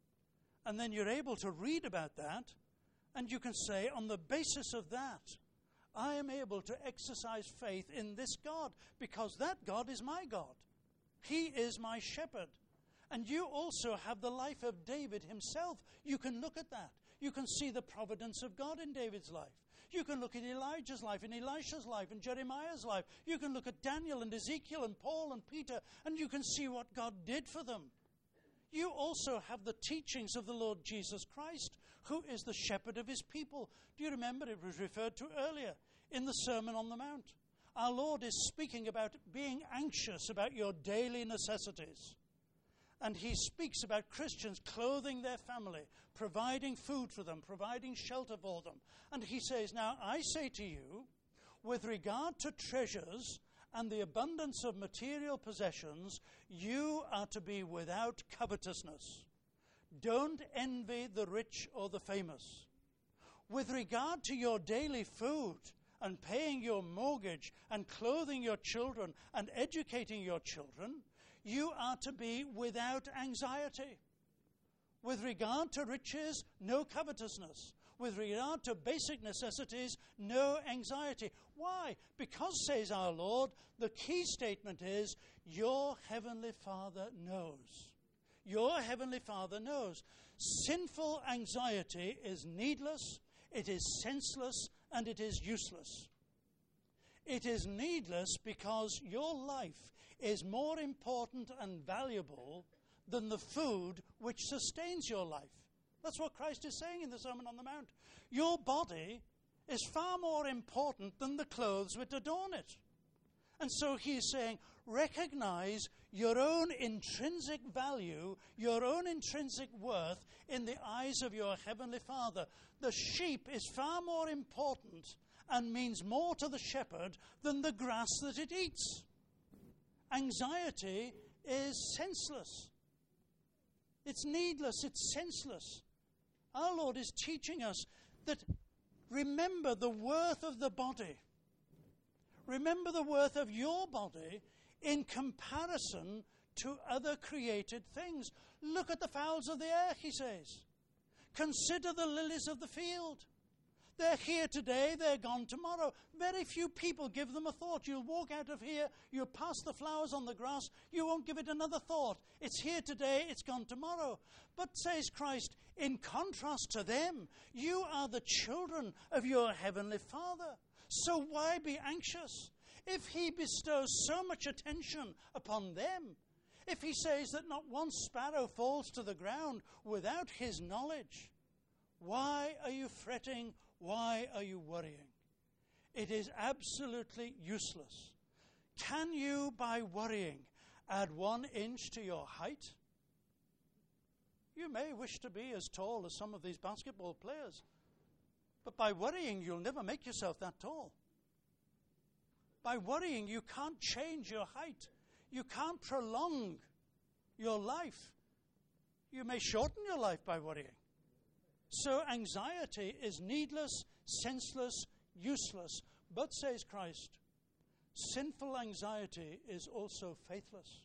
And then you're able to read about that, and you can say, on the basis of that, I am able to exercise faith in this God, because that God is my God. He is my shepherd. And you also have the life of David himself. You can look at that. You can see the providence of God in David's life. You can look at Elijah's life and Elisha's life and Jeremiah's life. You can look at Daniel and Ezekiel and Paul and Peter, and you can see what God did for them. You also have the teachings of the Lord Jesus Christ, who is the shepherd of his people. Do you remember? It was referred to earlier in the Sermon on the Mount. Our Lord is speaking about being anxious about your daily necessities. And he speaks about Christians clothing their family, providing food for them, providing shelter for them. And he says, now I say to you, with regard to treasures and the abundance of material possessions, you are to be without covetousness. Don't envy the rich or the famous. With regard to your daily food and paying your mortgage and clothing your children and educating your children, you are to be without anxiety. With regard to riches, no covetousness. With regard to basic necessities, no anxiety. Why? Because, says our Lord, the key statement is, your heavenly Father knows. Your heavenly Father knows. Sinful anxiety is needless, it is senseless, and it is useless. It is needless because your life is more important and valuable than the food which sustains your life. That's what Christ is saying in the Sermon on the Mount. Your body is far more important than the clothes which adorn it. And so he is saying, recognize your own intrinsic value, your own intrinsic worth in the eyes of your heavenly Father. The sheep is far more important and means more to the shepherd than the grass that it eats. Anxiety is senseless. It's needless, it's senseless. Our Lord is teaching us that remember the worth of the body. Remember the worth of your body in comparison to other created things. Look at the fowls of the air, he says. Consider the lilies of the field. They're here today, they're gone tomorrow. Very few people give them a thought. You'll walk out of here, you'll pass the flowers on the grass, you won't give it another thought. It's here today, it's gone tomorrow. But, says Christ, in contrast to them, you are the children of your heavenly Father. So why be anxious? If he bestows so much attention upon them, if he says that not one sparrow falls to the ground without his knowledge, why are you fretting? Why are you worrying? It is absolutely useless. Can you, by worrying, add 1 inch to your height? You may wish to be as tall as some of these basketball players, but by worrying, you'll never make yourself that tall. By worrying, you can't change your height. You can't prolong your life. You may shorten your life by worrying. So anxiety is needless, senseless, useless. But, says Christ, sinful anxiety is also faithless.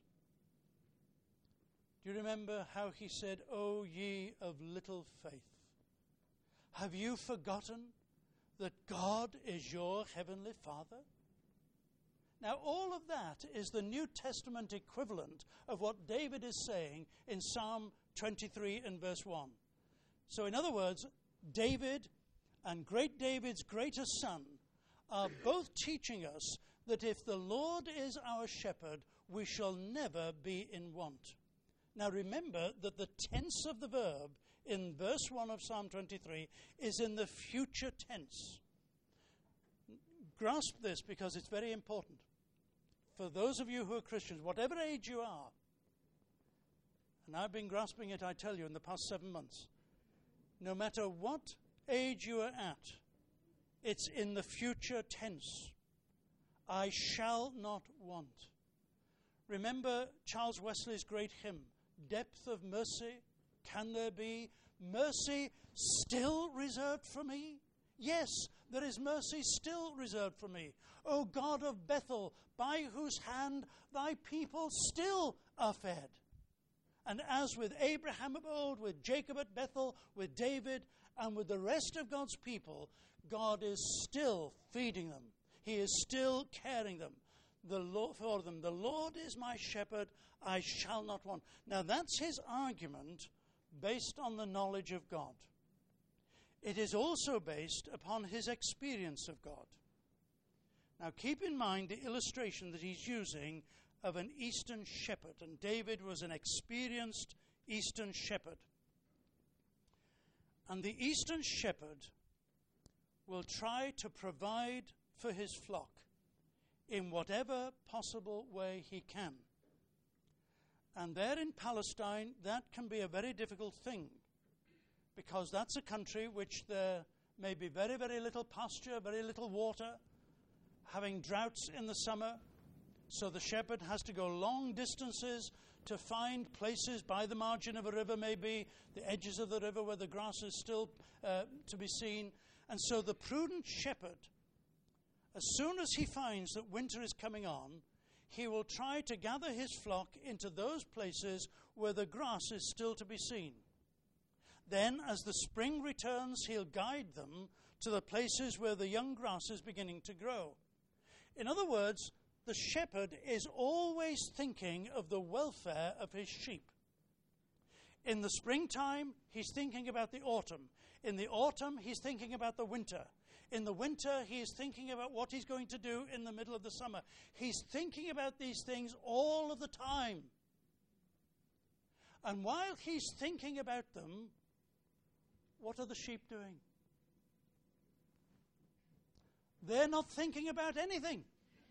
Do you remember how he said, "O ye of little faith"? Have you forgotten that God is your heavenly Father? Now, all of that is the New Testament equivalent of what David is saying in Psalm 23 and verse 1. So, in other words, David and great David's greatest son are both teaching us that if the Lord is our shepherd, we shall never be in want. Now, remember that the tense of the verb in verse 1 of Psalm 23 is in the future tense. Grasp this because it's very important. For those of you who are Christians, whatever age you are, and I've been grasping it, I tell you, in the past 7 months, no matter what age you are at, it's in the future tense. I shall not want. Remember Charles Wesley's great hymn, "Depth of mercy, can there be mercy still reserved for me? Yes, there is mercy still reserved for me. O God of Bethel, by whose hand thy people still are fed." And as with Abraham of old, with Jacob at Bethel, with David, and with the rest of God's people, God is still feeding them. He is still caring for them. The Lord is my shepherd, I shall not want. Now that's his argument based on the knowledge of God. It is also based upon his experience of God. Now keep in mind the illustration that he's using of an eastern shepherd, and David was an experienced eastern shepherd. And the eastern shepherd will try to provide for his flock in whatever possible way he can. And there in Palestine, that can be a very difficult thing, because that's a country which there may be very, very little pasture, very little water, having droughts in the summer. So the shepherd has to go long distances to find places by the margin of a river, maybe the edges of the river where the grass is still to be seen. And so the prudent shepherd, as soon as he finds that winter is coming on, he will try to gather his flock into those places where the grass is still to be seen. Then, as the spring returns, he'll guide them to the places where the young grass is beginning to grow. In other words, the shepherd is always thinking of the welfare of his sheep. In the springtime, he's thinking about the autumn. In the autumn, he's thinking about the winter. In the winter, he is thinking about what he's going to do in the middle of the summer. He's thinking about these things all of the time. And while he's thinking about them, what are the sheep doing? They're not thinking about anything.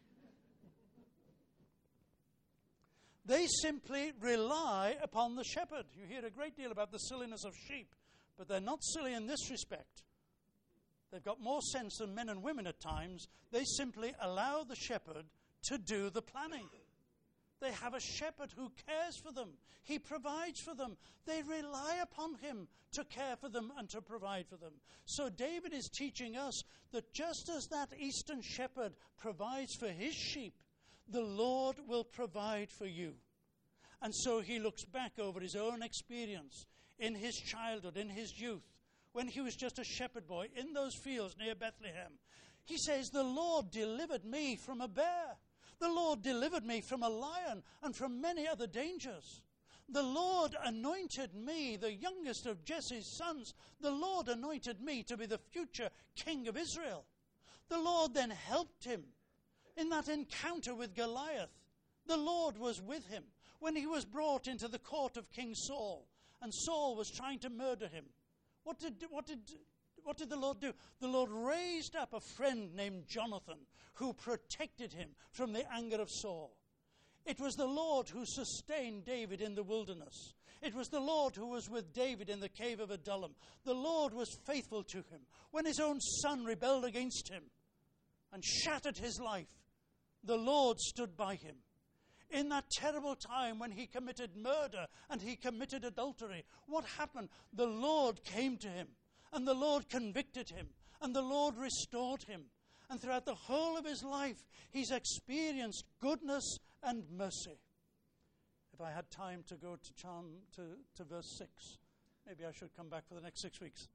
They simply rely upon the shepherd. You hear a great deal about the silliness of sheep, but they're not silly in this respect. They've got more sense than men and women at times. They simply allow the shepherd to do the planning. They have a shepherd who cares for them. He provides for them. They rely upon him to care for them and to provide for them. So David is teaching us that just as that eastern shepherd provides for his sheep, the Lord will provide for you. And so he looks back over his own experience in his childhood, in his youth, when he was just a shepherd boy in those fields near Bethlehem. He says, the Lord delivered me from a bear. The Lord delivered me from a lion and from many other dangers. The Lord anointed me, the youngest of Jesse's sons. The Lord anointed me to be the future king of Israel. The Lord then helped him in that encounter with Goliath. The Lord was with him when he was brought into the court of King Saul, and Saul was trying to murder him. What did the Lord do? The Lord raised up a friend named Jonathan who protected him from the anger of Saul. It was the Lord who sustained David in the wilderness. It was the Lord who was with David in the cave of Adullam. The Lord was faithful to him when his own son rebelled against him and shattered his life. The Lord stood by him. In that terrible time when he committed murder and he committed adultery, what happened? The Lord came to him, and the Lord convicted him, and the Lord restored him. And throughout the whole of his life, he's experienced goodness and mercy. If I had time to go to verse 6, maybe I should come back for the next 6 weeks.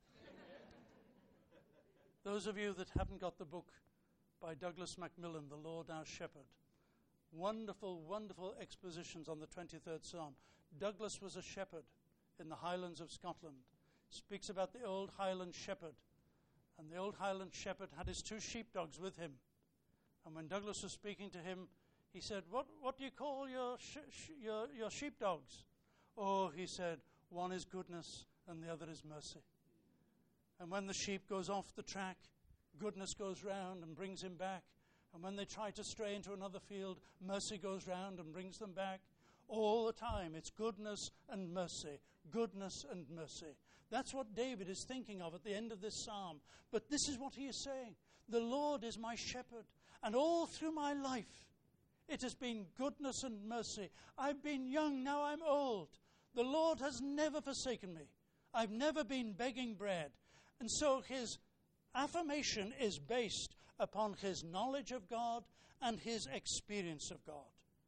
Those of you that haven't got the book by Douglas Macmillan, The Lord Our Shepherd, wonderful, wonderful expositions on the 23rd Psalm. Douglas was a shepherd in the Highlands of Scotland. Speaks about the old Highland shepherd. And the old Highland shepherd had his 2 sheepdogs with him. And when Douglas was speaking to him, he said, what do you call your sheepdogs? Oh, he said, one is goodness and the other is mercy. And when the sheep goes off the track, goodness goes round and brings him back. And when they try to stray into another field, mercy goes round and brings them back. All the time, it's goodness and mercy, goodness and mercy. That's what David is thinking of at the end of this psalm. But this is what he is saying. The Lord is my shepherd, and all through my life, it has been goodness and mercy. I've been young, now I'm old. The Lord has never forsaken me. I've never been begging bread. And so his affirmation is based upon his knowledge of God and his experience of God.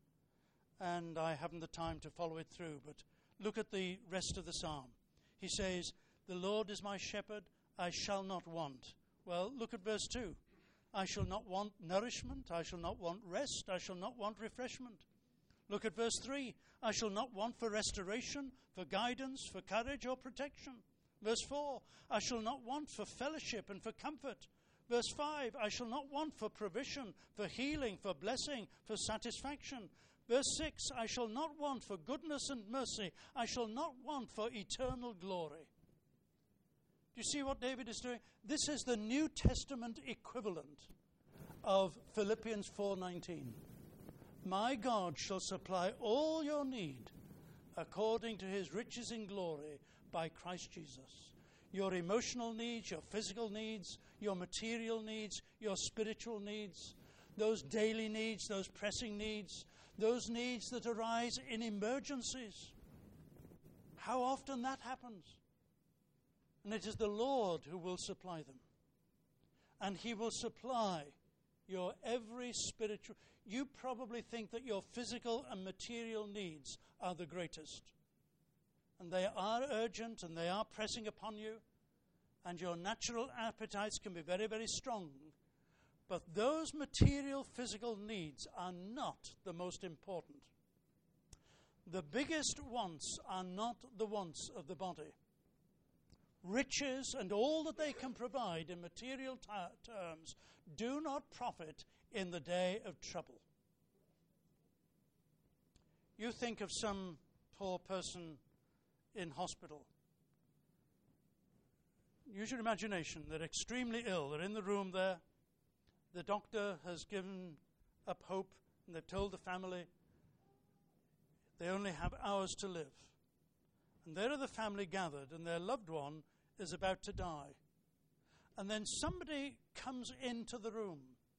And I haven't the time to follow it through, but look at the rest of the psalm. He says, the Lord is my shepherd, I shall not want. Well, look at verse 2. I shall not want nourishment, I shall not want rest, I shall not want refreshment. Look at verse 3. I shall not want for restoration, for guidance, for courage or protection. Verse 4. I shall not want for fellowship and for comfort. Verse 5. I shall not want for provision, for healing, for blessing, for satisfaction. Verse 6. I shall not want for goodness and mercy. I shall not want for eternal glory. Do you see what David is doing? This is the New Testament equivalent of Philippians 4:19. My God shall supply all your need according to his riches in glory by Christ Jesus. Your emotional needs, your physical needs, your material needs, your spiritual needs, those daily needs, those pressing needs, those needs that arise in emergencies. How often that happens. And it is the Lord who will supply them. And he will supply your every spiritual. You probably think that your physical and material needs are the greatest. And they are urgent and they are pressing upon you. And your natural appetites can be very, very strong. But those material, physical needs are not the most important. The biggest wants are not the wants of the body. Riches and all that they can provide in material terms do not profit in the day of trouble. You think of some poor person in hospital. Use your imagination. They're extremely ill. They're in the room there. The doctor has given up hope, and they've told the family they only have hours to live. And there are the family gathered, and their loved one is about to die. And then somebody comes into the room,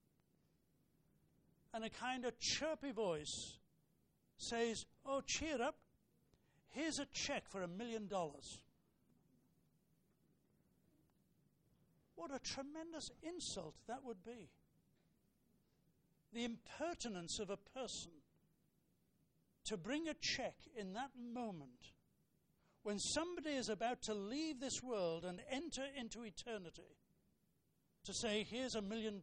and a kind of chirpy voice says, "Oh, cheer up. Here's a check for $1 million. What a tremendous insult that would be. The impertinence of a person to bring a check in that moment when somebody is about to leave this world and enter into eternity, to say, here's $1 million.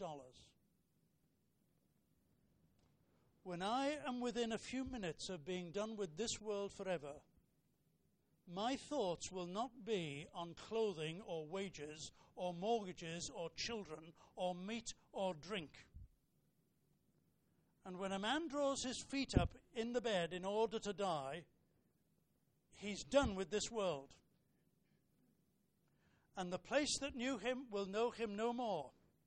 When I am within a few minutes of being done with this world forever, my thoughts will not be on clothing or wages or mortgages or children or meat or drink. And when a man draws his feet up in the bed in order to die, he's done with this world. And the place that knew him will know him no more.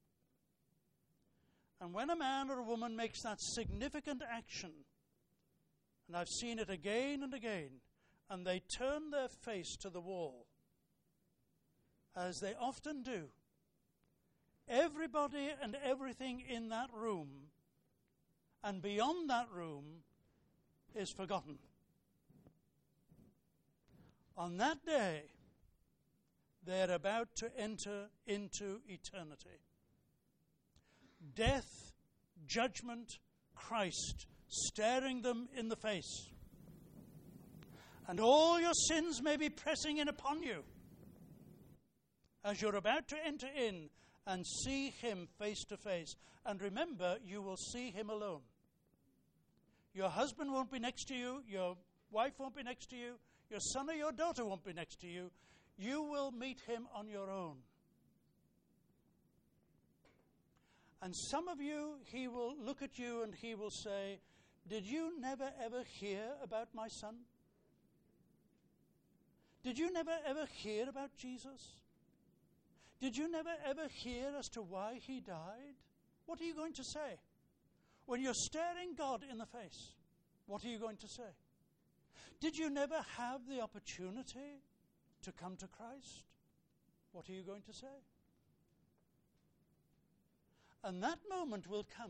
And when a man or a woman makes that significant action, and I've seen it again and again, and they turn their face to the wall, as they often do, everybody and everything in that room and beyond that room is forgotten. On that day, they're about to enter into eternity. Death, judgment, Christ staring them in the face. And all your sins may be pressing in upon you as you're about to enter in and see him face to face. And remember, you will see him alone. Your husband won't be next to you. Your wife won't be next to you. Your son or your daughter won't be next to you. You will meet him on your own. And some of you, he will look at you and he will say, did you never ever hear about my son? Did you never ever hear about Jesus? Did you never ever hear as to why he died? What are you going to say? When you're staring God in the face, what are you going to say? Did you never have the opportunity to come to Christ? What are you going to say? And that moment will come.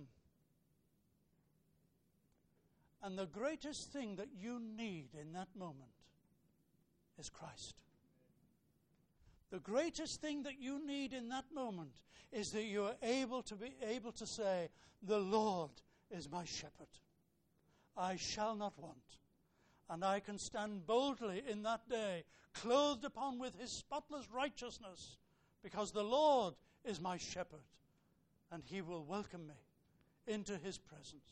And the greatest thing that you need in that moment is Christ. The greatest thing that you need in that moment is that you are able to say, the Lord is my shepherd. I shall not want. And I can stand boldly in that day, clothed upon with his spotless righteousness, because the Lord is my shepherd, and he will welcome me into his presence.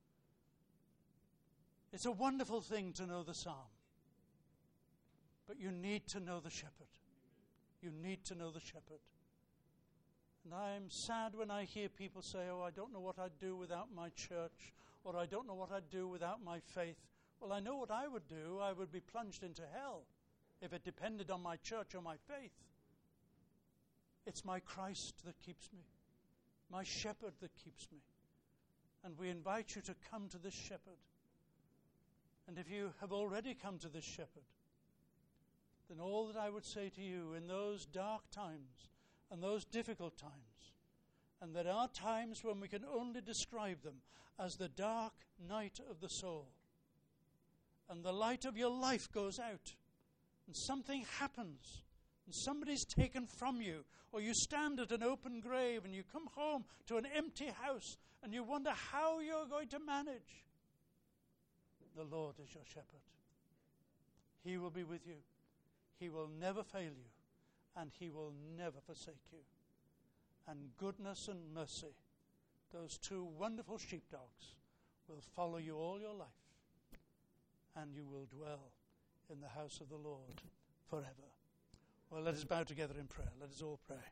It's a wonderful thing to know the psalm, but you need to know the shepherd. You need to know the shepherd. And I'm sad when I hear people say, oh, I don't know what I'd do without my church, or I don't know what I'd do without my faith. Well, I know what I would do. I would be plunged into hell if it depended on my church or my faith. It's my Christ that keeps me, my shepherd that keeps me. And we invite you to come to this shepherd. And if you have already come to this shepherd, then all that I would say to you in those dark times and those difficult times, and there are times when we can only describe them as the dark night of the soul, and the light of your life goes out, and something happens, and somebody's taken from you, or you stand at an open grave and you come home to an empty house and you wonder how you're going to manage. The Lord is your shepherd. He will be with you. He will never fail you, and he will never forsake you. And goodness and mercy, those two wonderful sheepdogs, will follow you all your life, and you will dwell in the house of the Lord forever. Well, let us bow together in prayer. Let us all pray.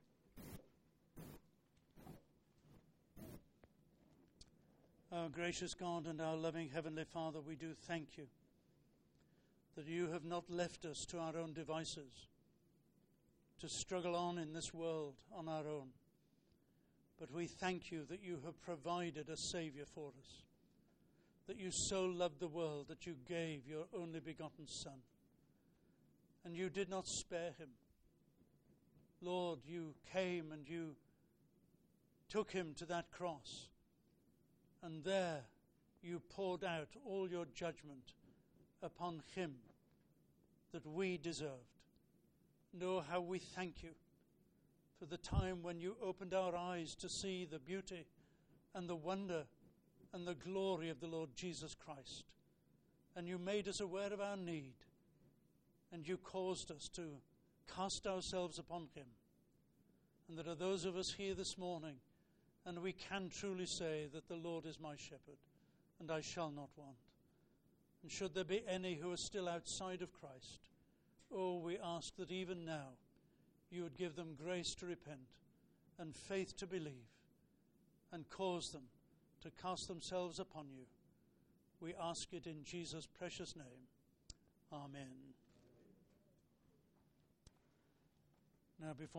Our gracious God and our loving Heavenly Father, we do thank you that you have not left us to our own devices, to struggle on in this world on our own. But we thank you that you have provided a Saviour for us, that you so loved the world that you gave your only begotten Son, and you did not spare him. Lord, you came and you took him to that cross, and there you poured out all your judgment upon him that we deserved. Know how we thank you for the time when you opened our eyes to see the beauty and the wonder and the glory of the Lord Jesus Christ. And you made us aware of our need. and you caused us to cast ourselves upon him. And there are those of us here this morning, and we can truly say that the Lord is my shepherd, and I shall not want. And should there be any who are still outside of Christ, oh, we ask that even now you would give them grace to repent and faith to believe, and cause them to cast themselves upon you. We ask it in Jesus' precious name. Amen. Now, before